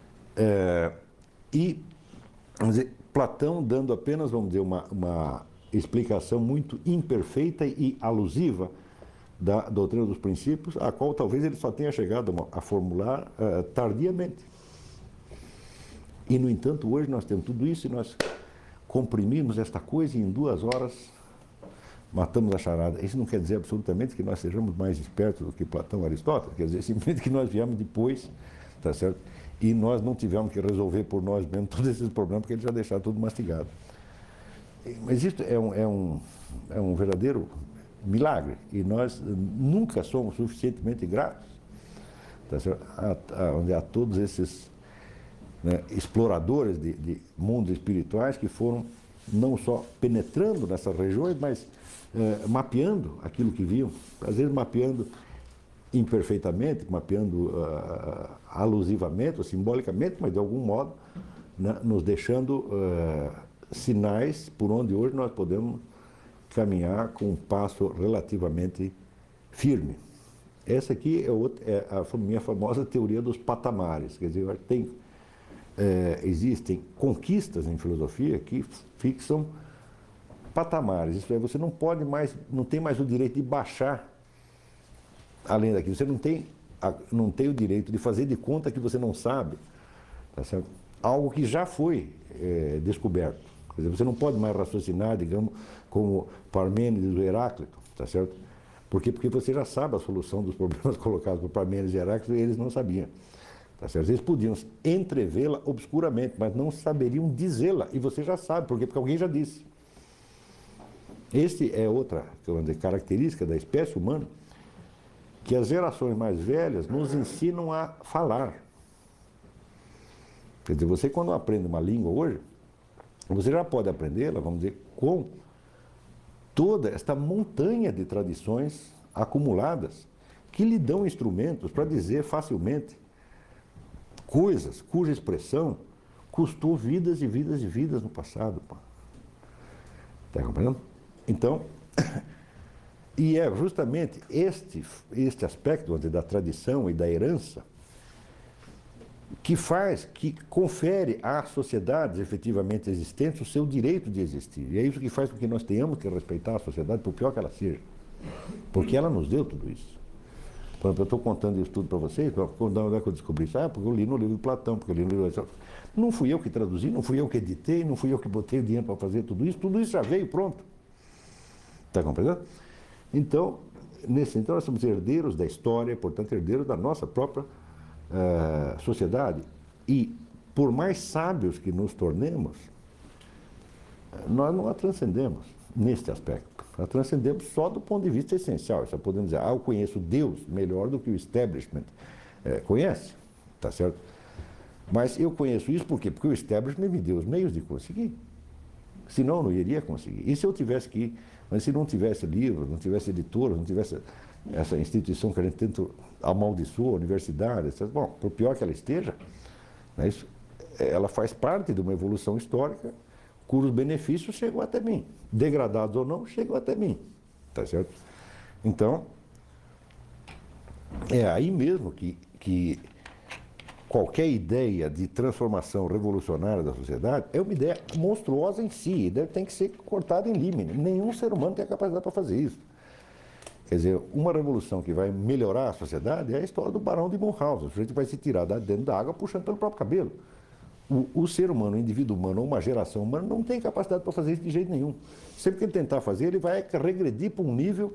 E, vamos dizer, Platão dando apenas, vamos dizer, uma explicação muito imperfeita e alusiva da doutrina dos princípios, a qual talvez ele só tenha chegado a formular tardiamente. E, no entanto, hoje nós temos tudo isso e nós comprimimos esta coisa e em 2 horas matamos a charada. Isso não quer dizer absolutamente que nós sejamos mais espertos do que Platão e Aristóteles, quer dizer simplesmente que nós viemos depois, tá certo? E nós não tivemos que resolver por nós mesmos todos esses problemas, porque eles já deixaram tudo mastigado. Mas isso é um verdadeiro milagre, e nós nunca somos suficientemente gratos, tá certo? A todos esses, né, exploradores de mundos espirituais que foram não só penetrando nessas regiões, mas mapeando aquilo que viam, às vezes mapeando imperfeitamente, mapeando alusivamente ou simbolicamente, mas de algum modo, né, nos deixando sinais por onde hoje nós podemos caminhar com um passo relativamente firme. Essa aqui é a minha famosa teoria dos patamares, quer dizer, existem conquistas em filosofia que fixam patamares. Isso é, você não pode mais, não tem mais o direito de baixar além daquilo. Você não tem o direito de fazer de conta que você não sabe, tá certo? Algo que já foi descoberto. Quer dizer, você não pode mais raciocinar, digamos, como Parmênides ou Heráclito, tá certo? Porque você já sabe a solução dos problemas colocados por Parmênides e Heráclito e eles não sabiam. Tá certo? Eles podiam entrevê-la obscuramente, mas não saberiam dizê-la. E você já sabe, porque alguém já disse. Este é outra característica da espécie humana, que as gerações mais velhas nos ensinam a falar. Quer dizer, você quando aprende uma língua hoje, você já pode aprendê-la, vamos dizer, com toda esta montanha de tradições acumuladas que lhe dão instrumentos para dizer facilmente coisas cuja expressão custou vidas e vidas e vidas no passado. Está compreendendo? Então, e é justamente este aspecto da tradição e da herança que confere às sociedades efetivamente existentes o seu direito de existir. E é isso que faz com que nós tenhamos que respeitar a sociedade, por pior que ela seja. Porque ela nos deu tudo isso. Por exemplo, eu estou contando isso tudo para vocês, onde é que eu descobri isso? Porque eu li no livro de Platão, porque eu li no livro... Não fui eu que traduzi, não fui eu que editei, não fui eu que botei o dinheiro para fazer tudo isso já veio pronto. Está compreendendo? Então, nesse sentido, nós somos herdeiros da história, portanto, herdeiros da nossa própria sociedade. E, por mais sábios que nos tornemos, nós não a transcendemos neste aspecto. Nós transcendemos só do ponto de vista essencial. Só podemos dizer, eu conheço Deus melhor do que o establishment conhece, tá certo? Mas eu conheço isso por quê? Porque o establishment me deu os meios de conseguir. Senão eu não iria conseguir. E se eu tivesse que ir, mas se não tivesse livros, não tivesse editoras, não tivesse essa instituição que a gente tenta amaldiçoar, universidade, etc. Bom, por pior que ela esteja, né, ela faz parte de uma evolução histórica cujos benefícios chegam até mim. Degradados ou não, chegam até mim. Tá certo? Então, é aí mesmo que qualquer ideia de transformação revolucionária da sociedade é uma ideia monstruosa em si, tem que ser cortada em limite. Nenhum ser humano tem a capacidade para fazer isso. Quer dizer, uma revolução que vai melhorar a sociedade é a história do Barão de Munchausen. O sujeito vai se tirar dentro da água puxando pelo próprio cabelo. O ser humano, o indivíduo humano, ou uma geração humana, não tem capacidade para fazer isso de jeito nenhum. Sempre que ele tentar fazer, ele vai regredir para um nível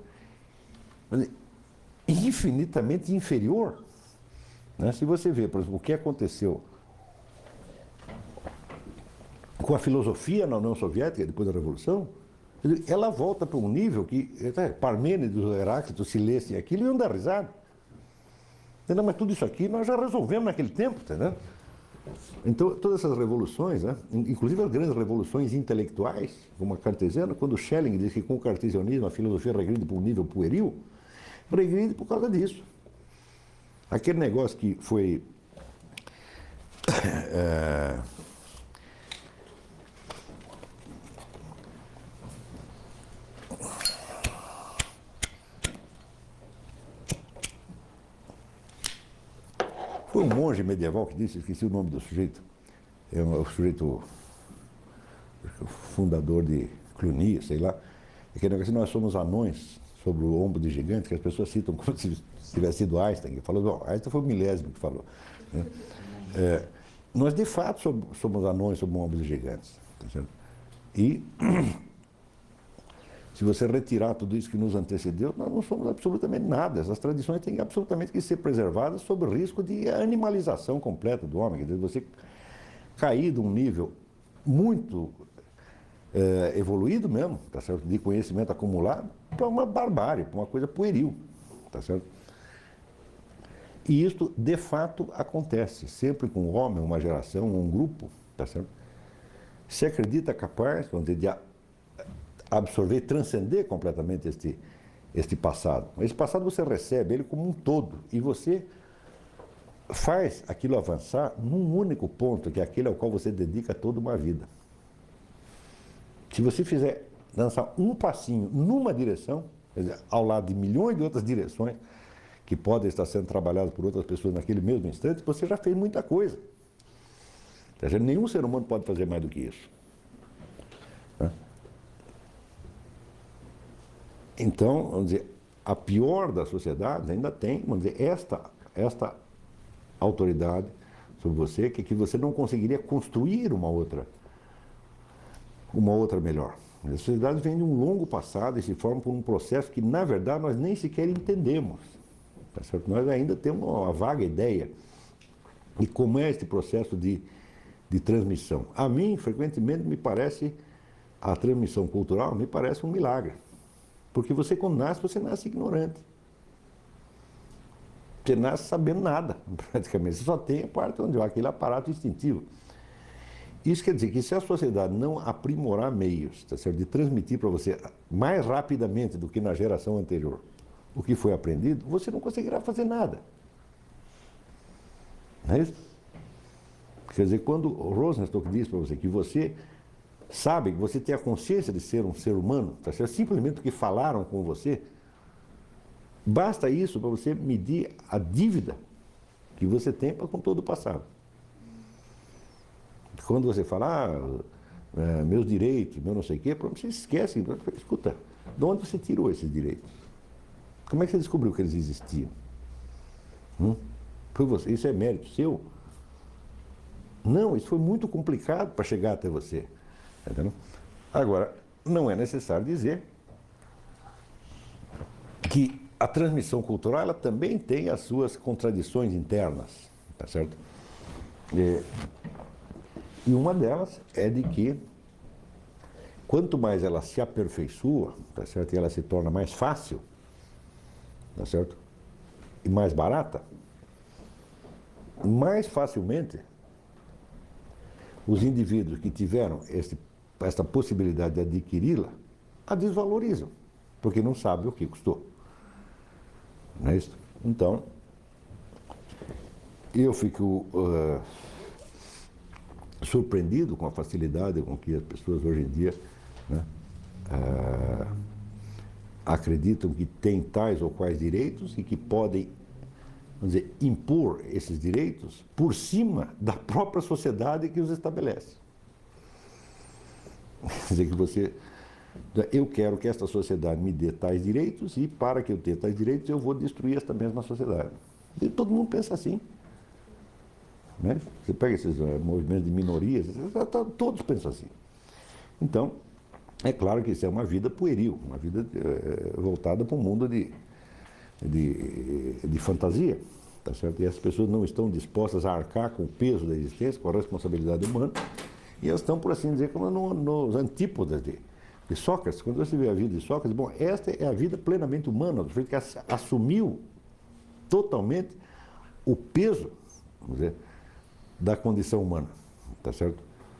infinitamente inferior. Né? Se você vê, por exemplo, o que aconteceu com a filosofia na União Soviética depois da Revolução, ela volta para um nível que Parmênides e Heráclito, se lessem aquilo, iam dar risada. Entendeu? Mas tudo isso aqui nós já resolvemos naquele tempo, entendeu? Então, todas essas revoluções, né, inclusive as grandes revoluções intelectuais, como a cartesiana, quando Schelling diz que com o cartesianismo a filosofia regride para um nível pueril, regride por causa disso. Aquele negócio que foi foi um monge medieval que disse, esqueci o nome do sujeito, é o sujeito fundador de Cluny, sei lá, aquele negócio, nós somos anões sobre o ombro de gigantes, que as pessoas citam como se tivesse sido Einstein, que falou, bom, Einstein foi o milésimo que falou. Né? Nós, de fato, somos anões sobre o ombro de gigantes. Tá certo? E, se você retirar tudo isso que nos antecedeu, nós não somos absolutamente nada. Essas tradições têm absolutamente que ser preservadas sob o risco de animalização completa do homem. Quer dizer, você cair de um nível muito evoluído mesmo, tá certo? De conhecimento acumulado, para uma barbárie, para uma coisa pueril. Tá certo? E isto, de fato, acontece. Sempre com um homem, uma geração, um grupo, tá certo? Se acredita capaz, vamos dizer, de absorver, transcender completamente este passado. Esse passado você recebe ele como um todo e você faz aquilo avançar num único ponto, que é aquele ao qual você dedica toda uma vida. Se você fizer dançar um passinho numa direção, quer dizer, ao lado de milhões de outras direções que podem estar sendo trabalhadas por outras pessoas naquele mesmo instante, você já fez muita coisa. Quer dizer, nenhum ser humano pode fazer mais do que isso. Né? Então, vamos dizer, a pior das sociedades ainda tem, vamos dizer, esta autoridade sobre você, que você não conseguiria construir uma outra melhor. A sociedade vem de um longo passado e se forma por um processo que, na verdade, nós nem sequer entendemos. Tá certo? Nós ainda temos uma vaga ideia de como é este processo de transmissão. A mim, frequentemente, me parece, a transmissão cultural me parece um milagre. Porque você, quando nasce, você nasce ignorante. Você nasce sabendo nada, praticamente. Você só tem a parte onde há aquele aparato instintivo. Isso quer dizer que se a sociedade não aprimorar meios, tá certo, de transmitir para você mais rapidamente do que na geração anterior o que foi aprendido, você não conseguirá fazer nada. Não é isso? Quer dizer, quando o Rosenstock diz para você que você sabe, que você tem a consciência de ser um ser humano, tá certo? Simplesmente o que falaram com você, basta isso para você medir a dívida que você tem com todo o passado. Quando você fala, meus direitos, meu não sei o quê, você esquece. Escuta, de onde você tirou esses direitos? Como é que você descobriu que eles existiam? Foi você, isso é mérito seu? Não, isso foi muito complicado para chegar até você. Entendeu? Agora, não é necessário dizer que a transmissão cultural ela também tem as suas contradições internas, tá certo? E uma delas é de que quanto mais ela se aperfeiçoa, tá certo? E ela se torna mais fácil, tá certo? E mais barata, mais facilmente os indivíduos que tiveram esta possibilidade de adquiri-la a desvalorizam, porque não sabem o que custou. Não é isso? Então, eu fico surpreendido com a facilidade com que as pessoas hoje em dia, né, acreditam que têm tais ou quais direitos e que podem, vamos dizer, impor esses direitos por cima da própria sociedade que os estabelece. Quer dizer que eu quero que esta sociedade me dê tais direitos e para que eu tenha tais direitos eu vou destruir esta mesma sociedade. E todo mundo pensa assim. Né? Você pega esses movimentos de minorias, todos pensam assim. Então, é claro que isso é uma vida pueril, uma vida voltada para um mundo de fantasia, tá certo? E as pessoas não estão dispostas a arcar com o peso da existência, com a responsabilidade humana, e elas estão, por assim dizer, como nos antípodas de Sócrates. Quando você vê a vida de Sócrates, bom, esta é a vida plenamente humana, do jeito que assumiu totalmente o peso, vamos dizer, da condição humana, tá certo?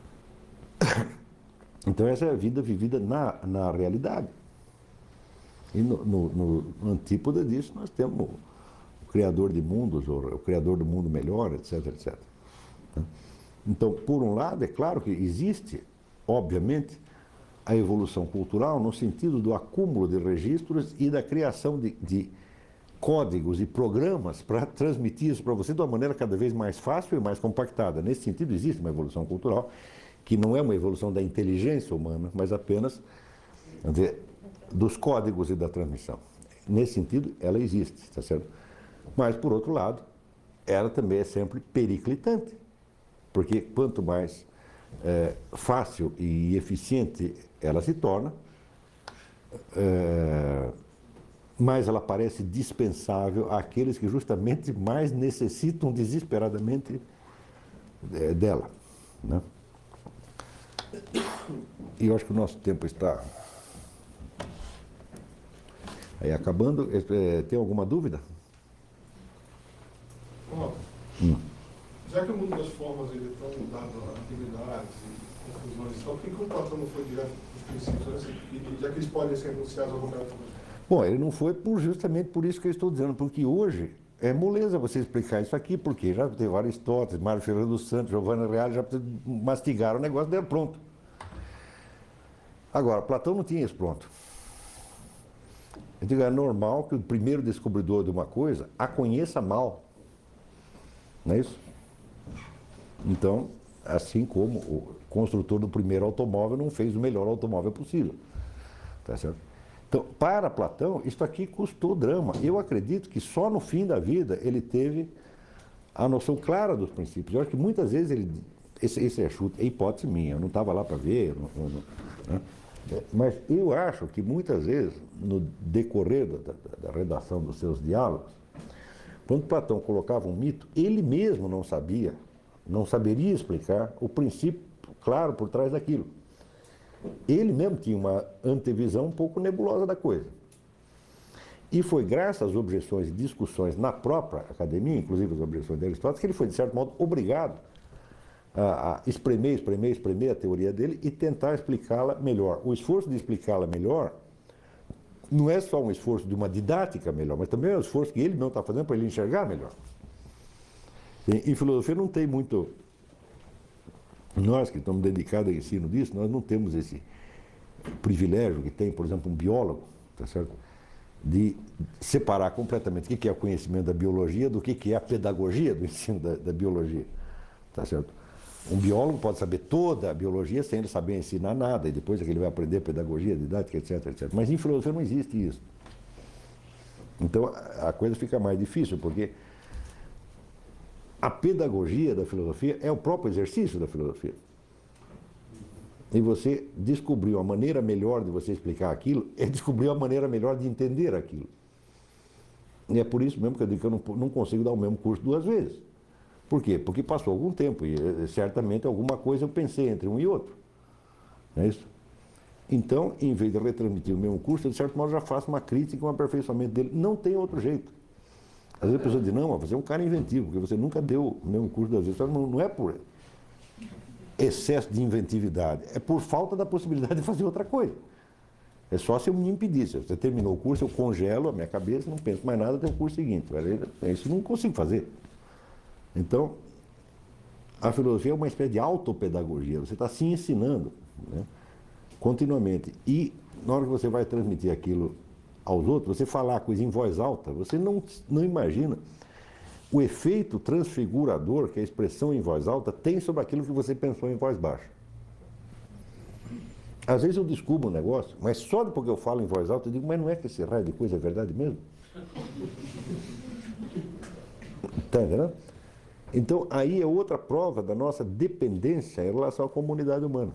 Então essa é a vida vivida na realidade. E no antípoda disso nós temos o Criador de mundos, o Criador do mundo melhor, etc, etc. Então, por um lado, é claro que existe, obviamente, a evolução cultural no sentido do acúmulo de registros e da criação de códigos e programas para transmitir isso para você de uma maneira cada vez mais fácil e mais compactada. Nesse sentido, existe uma evolução cultural que não é uma evolução da inteligência humana, mas apenas, vamos dizer, dos códigos e da transmissão. Nesse sentido, ela existe, tá certo? Mas, por outro lado, ela também é sempre periclitante, porque quanto mais fácil e eficiente ela se torna, mais ela parece dispensável àqueles que justamente mais necessitam desesperadamente dela, né? E eu acho que o nosso tempo está aí acabando. Tem alguma dúvida? Já que o mundo das formas ele é tão dado a atividades e confusões, então por que o Platão não foi direto dos princípios, já que eles podem ser enunciados ao contrário? Bom, ele não foi justamente por isso que eu estou dizendo, porque hoje é moleza você explicar isso aqui, porque já teve Aristóteles, Mário Ferreira dos Santos, Giovanni Reale, já mastigaram o negócio, deram pronto. Agora, Platão não tinha isso pronto. Eu digo, é normal que o primeiro descobridor de uma coisa a conheça mal. Não é isso? Então, assim como o construtor do primeiro automóvel não fez o melhor automóvel possível. Tá certo? Então, para Platão, isso aqui custou drama. Eu acredito que só no fim da vida ele teve a noção clara dos princípios. Eu acho que muitas vezes ele... Esse é chute, é hipótese minha, eu não estava lá para ver, né? Mas eu acho que muitas vezes, no decorrer da redação dos seus diálogos, quando Platão colocava um mito, ele mesmo não sabia, não saberia explicar o princípio claro por trás daquilo. Ele mesmo tinha uma antevisão um pouco nebulosa da coisa. E foi graças às objeções e discussões na própria academia, inclusive as objeções de Aristóteles, que ele foi, de certo modo, obrigado a espremer a teoria dele e tentar explicá-la melhor. O esforço de explicá-la melhor não é só um esforço de uma didática melhor, mas também é um esforço que ele não está fazendo para ele enxergar melhor. Em filosofia não tem muito... Nós que estamos dedicados ao ensino disso, nós não temos esse privilégio que tem, por exemplo, um biólogo, tá certo? De separar completamente o que é o conhecimento da biologia do que é a pedagogia do ensino da biologia, tá certo? Um biólogo pode saber toda a biologia sem ele saber ensinar nada, e depois é que ele vai aprender pedagogia, didática, etc, etc. Mas em filosofia não existe isso. Então a coisa fica mais difícil, porque a pedagogia da filosofia é o próprio exercício da filosofia. E você descobriu a maneira melhor de você explicar aquilo, é descobrir a maneira melhor de entender aquilo. E é por isso mesmo que eu digo que eu não consigo dar o mesmo curso duas vezes. Por quê? Porque passou algum tempo e certamente alguma coisa eu pensei entre um e outro. Não é isso? Então, em vez de retransmitir o mesmo curso, eu de certo modo já faço uma crítica e um aperfeiçoamento dele. Não tem outro jeito. Às vezes a pessoa diz, não, você é um cara inventivo, porque você nunca deu o mesmo curso das vezes. Não é por excesso de inventividade, é por falta da possibilidade de fazer outra coisa. É só se eu me impedisse. Você terminou o curso, eu congelo a minha cabeça, não penso mais nada até o curso seguinte. Isso eu não consigo fazer. Então, a filosofia é uma espécie de autopedagogia. Você está se ensinando, né, continuamente. E, na hora que você vai transmitir aquilo aos outros, você falar a coisa em voz alta, você não imagina o efeito transfigurador que a expressão em voz alta tem sobre aquilo que você pensou em voz baixa. Às vezes eu descubro um negócio, mas só porque eu falo em voz alta, eu digo, mas não é que esse raio de coisa é verdade mesmo? Está entendendo? Então, aí é outra prova da nossa dependência em relação à comunidade humana.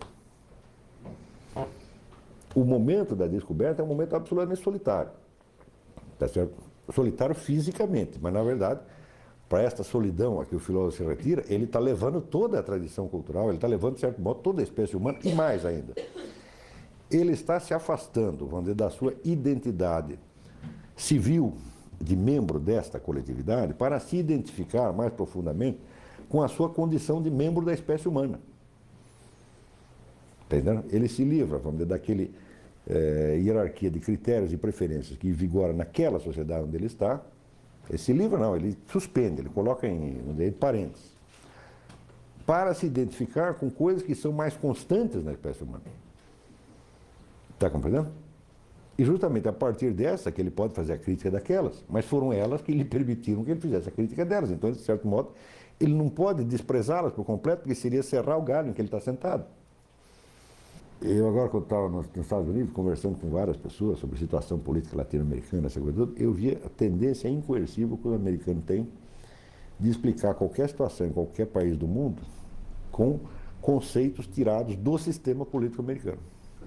O momento da descoberta é um momento absolutamente solitário. Tá certo? Solitário fisicamente, mas, na verdade, para esta solidão a que o filósofo se retira, ele está levando toda a tradição cultural, ele está levando, de certo modo, toda a espécie humana, e mais ainda. Ele está se afastando, vamos dizer, da sua identidade civil, de membro desta coletividade, para se identificar mais profundamente com a sua condição de membro da espécie humana. Entendeu? Ele se livra, vamos dizer, daquele hierarquia de critérios e preferências que vigora naquela sociedade onde ele está. Ele se livra, não, ele suspende, ele coloca em parênteses, para se identificar com coisas que são mais constantes na espécie humana. Está compreendendo? E justamente a partir dessa que ele pode fazer a crítica daquelas, mas foram elas que lhe permitiram que ele fizesse a crítica delas. Então, de certo modo, ele não pode desprezá-las por completo, porque seria serrar o galho em que ele está sentado. Eu agora, quando estava nos Estados Unidos, conversando com várias pessoas sobre a situação política latino-americana, essa coisa toda, eu via a tendência incoercível que o americano tem de explicar qualquer situação em qualquer país do mundo com conceitos tirados do sistema político americano.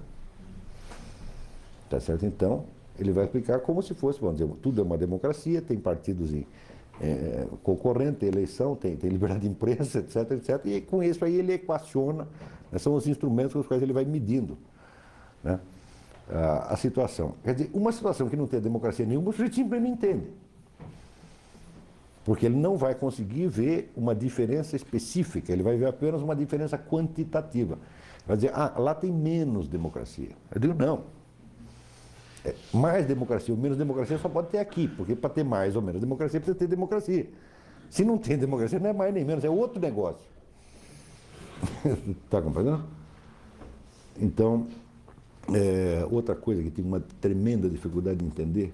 Tá certo? Então, ele vai explicar como se fosse, vamos dizer, tudo é uma democracia, tem partidos concorrentes, tem eleição, tem liberdade de imprensa, etc, etc. E com isso aí ele equaciona, né, são os instrumentos com os quais ele vai medindo, né, a situação. Quer dizer, uma situação que não tem democracia nenhuma, o sujeito simplesmente não entende. Porque ele não vai conseguir ver uma diferença específica, ele vai ver apenas uma diferença quantitativa. Vai dizer, lá tem menos democracia. Eu digo, não. Mais democracia ou menos democracia só pode ter aqui, porque para ter mais ou menos democracia precisa ter democracia. Se não tem democracia, não é mais nem menos, é outro negócio. Está compreendendo? Então, outra coisa que tem uma tremenda dificuldade de entender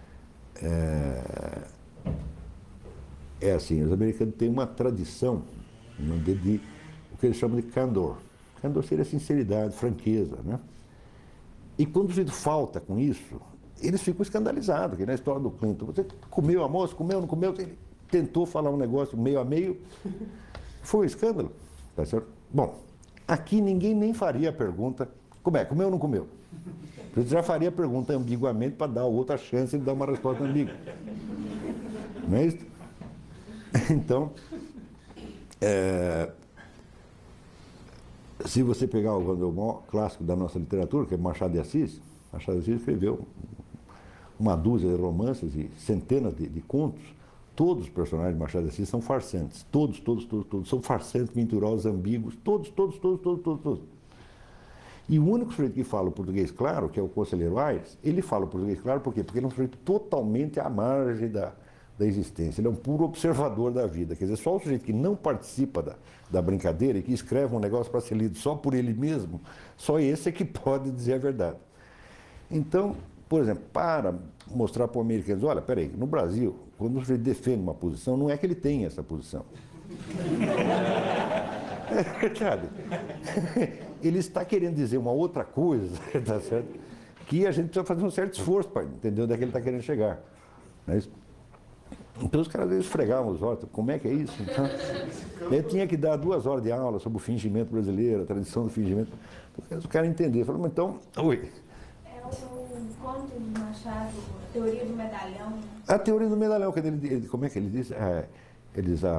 é assim, os americanos têm uma tradição de o que eles chamam de candor. Candor seria sinceridade, franqueza, né? E quando o sujeito falta com isso, eles ficam escandalizados, que na história do Clinton, você comeu almoço, comeu, não comeu, ele tentou falar um negócio meio a meio, foi um escândalo, tá certo? Bom, aqui ninguém nem faria a pergunta, comeu ou não comeu? Você já faria a pergunta ambiguamente para dar outra chance de dar uma resposta ambígua. Não é isso? Então, se você pegar o maior clássico da nossa literatura, que é Machado de Assis escreveu uma dúzia de romances e centenas de contos. Todos os personagens de Machado de Assis são farsantes. Todos. São farsantes, mentirosos, ambíguos. Todos. E o único sujeito que fala o português claro, que é o Conselheiro Aires, ele fala o português claro por quê? Porque ele é um sujeito totalmente à margem da existência. Ele é um puro observador da vida. Quer dizer, só o sujeito que não participa da brincadeira e que escreve um negócio para ser lido só por ele mesmo, só esse é que pode dizer a verdade. Então, por exemplo, para mostrar para o americano, olha, peraí, no Brasil, quando o sujeito defende uma posição, não é que ele tem essa posição. É verdade. Ele está querendo dizer uma outra coisa, tá certo? Que a gente precisa fazer um certo esforço para entender onde é que ele está querendo chegar. Não é isso? Então os caras às vezes esfregavam os olhos, como é que é isso? Então, eu tinha que dar 2 horas de aula sobre o fingimento brasileiro, a tradição do fingimento, para os caras entenderem. Falaram, então, oi. É o conto de Machado, a teoria do medalhão. A teoria do medalhão, que como é que ele diz? Ele diz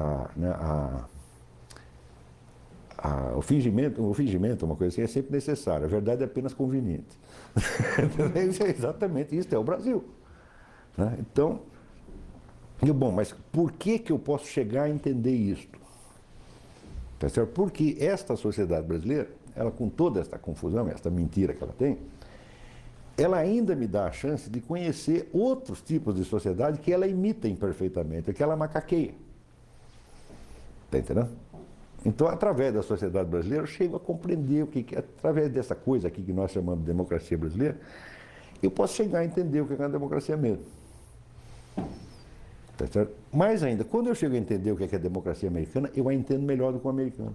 o fingimento, uma coisa assim, é sempre necessário, a verdade é apenas conveniente. Exatamente, isso é o Brasil. Né? Então, bom, mas por que eu posso chegar a entender isto? Tá certo? Porque esta sociedade brasileira, ela com toda esta confusão, esta mentira que ela tem, ela ainda me dá a chance de conhecer outros tipos de sociedade que ela imita imperfeitamente, que ela macaqueia. Está entendendo? Então, através da sociedade brasileira, eu chego a compreender através dessa coisa aqui que nós chamamos de democracia brasileira, eu posso chegar a entender o que é uma democracia mesmo. Tá certo? Mais ainda, quando eu chego a entender o que é a democracia americana, eu a entendo melhor do que o americano.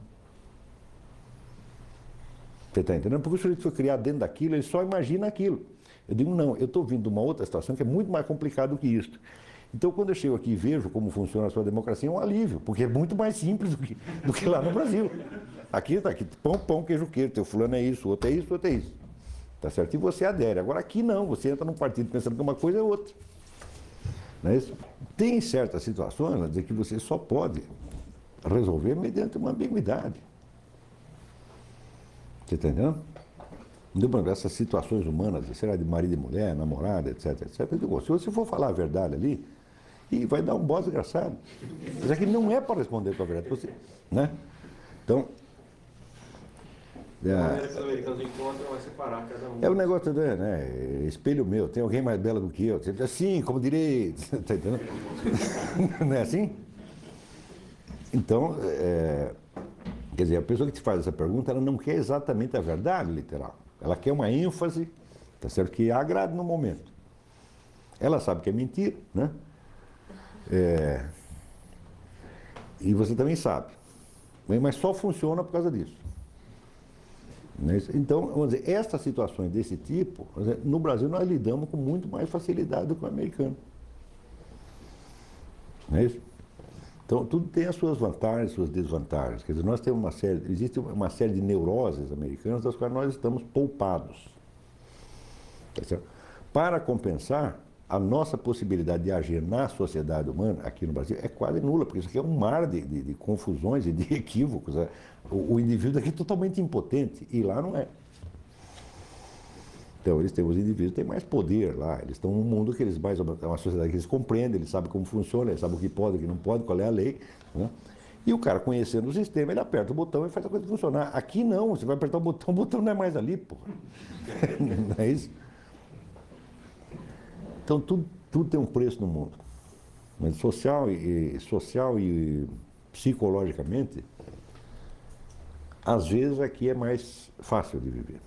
Você está entendendo? Porque o sujeito foi criado dentro daquilo, ele só imagina aquilo. Eu digo, não, eu estou vindo de uma outra situação que é muito mais complicada do que isso. Então, quando eu chego aqui e vejo como funciona a sua democracia, é um alívio, porque é muito mais simples do que lá no Brasil. Aqui está aqui, pão, queijo, teu fulano é isso, outro é isso, outro é isso. Tá certo? E você adere. Agora aqui não, você entra num partido pensando que uma coisa é outra. Não é isso? Tem certas situações que você só pode resolver mediante uma ambiguidade. Você está entendendo? Então, essas situações humanas, será de marido e mulher, namorada, etc. Eu digo, se você for falar a verdade ali, e vai dar um bode desgraçado. Mas é que não é para responder com a verdade. Você, né? Então, a maneira que os americanos encontram vai separar cada um. é o negócio, né? Espelho meu, tem alguém mais bela do que eu. Assim, como direi. Está entendendo? Não é assim? Então, quer dizer, a pessoa que te faz essa pergunta, ela não quer exatamente a verdade literal. Ela quer uma ênfase, tá certo? Que agrade no momento. Ela sabe que é mentira, né? E você também sabe. Mas só funciona por causa disso. Então, vamos dizer, estas situações desse tipo, no Brasil nós lidamos com muito mais facilidade do que o americano. Não é isso? Então, tudo tem as suas vantagens, suas desvantagens. Quer dizer, nós temos existe uma série de neuroses americanas das quais nós estamos poupados. Tá certo? Para compensar, a nossa possibilidade de agir na sociedade humana, aqui no Brasil, é quase nula, porque isso aqui é um mar de confusões e de equívocos. O indivíduo aqui é totalmente impotente, e lá não é. Então, os indivíduos têm mais poder lá, eles estão num mundo que eles mais, é uma sociedade que eles compreendem, eles sabem como funciona, eles sabem o que pode, o que não pode, qual é a lei. Né? E o cara, conhecendo o sistema, ele aperta o botão e faz a coisa funcionar. Aqui não, você vai apertar o botão não é mais ali, porra. Não é isso? Então, tudo tem um preço no mundo. Mas social e psicologicamente, às vezes aqui é mais fácil de viver.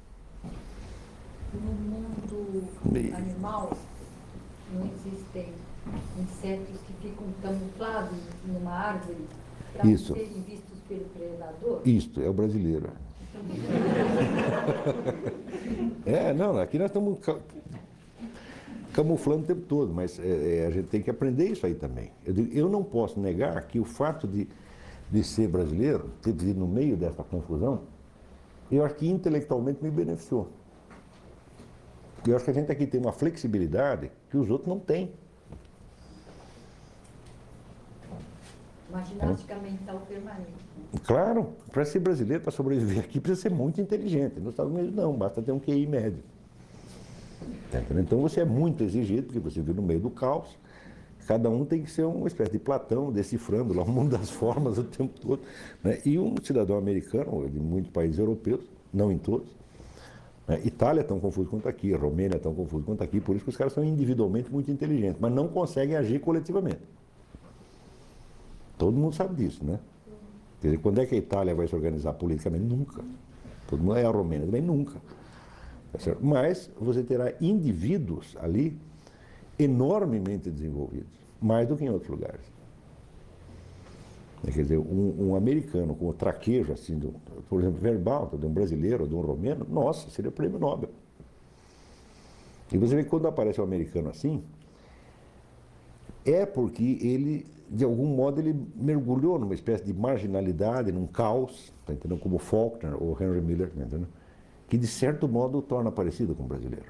No mundo animal, não existem insetos que ficam camuflados numa árvore para serem vistos pelo predador? Isto, é o brasileiro. Não, aqui nós estamos camuflando o tempo todo, mas a gente tem que aprender isso aí também. Eu não posso negar que o fato de ser brasileiro, ter vivido no meio dessa confusão, eu acho que intelectualmente me beneficiou. Eu acho que a gente aqui tem uma flexibilidade que os outros não têm. Uma ginástica mental permanente. Claro, para ser brasileiro, para sobreviver aqui, precisa ser muito inteligente. Nos Estados Unidos não, basta ter um QI médio. Tá entendendo? Então você é muito exigido, porque você vive no meio do caos. Cada um tem que ser uma espécie de Platão, decifrando lá o mundo das formas o tempo todo. Né? E um cidadão americano, de muitos países europeus, não em todos, né? Itália é tão confuso quanto aqui, Romênia é tão confuso quanto aqui, por isso que os caras são individualmente muito inteligentes, mas não conseguem agir coletivamente. Todo mundo sabe disso, né? Quer dizer, quando é que a Itália vai se organizar politicamente? Nunca. Todo mundo é a Romênia também, nunca. Tá certo? Mas você terá indivíduos ali enormemente desenvolvidos, mais do que em outros lugares. Quer dizer, um americano com o traquejo, assim, por exemplo, verbal, de um brasileiro, de um romeno, nossa, seria prêmio Nobel. E você vê que quando aparece um americano assim, é porque ele, de algum modo, ele mergulhou numa espécie de marginalidade, num caos, tá entendendo? Como Faulkner ou Henry Miller, tá entendendo? Que de certo modo o torna parecido com o brasileiro.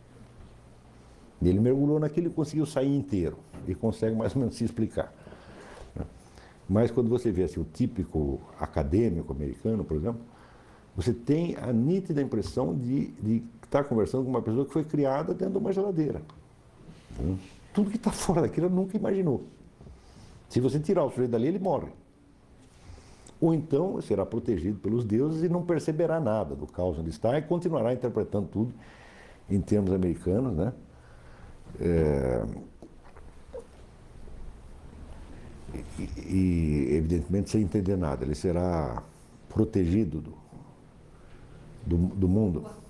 E ele mergulhou naquilo e conseguiu sair inteiro, e consegue mais ou menos se explicar. Mas quando você vê assim, o típico acadêmico americano, por exemplo, você tem a nítida impressão de estar conversando com uma pessoa que foi criada dentro de uma geladeira. Tudo que está fora daquilo ele nunca imaginou. Se você tirar o sujeito dali, ele morre. Ou então será protegido pelos deuses e não perceberá nada do caos onde está e continuará interpretando tudo em termos americanos, né? E evidentemente sem entender nada. Ele será protegido do mundo.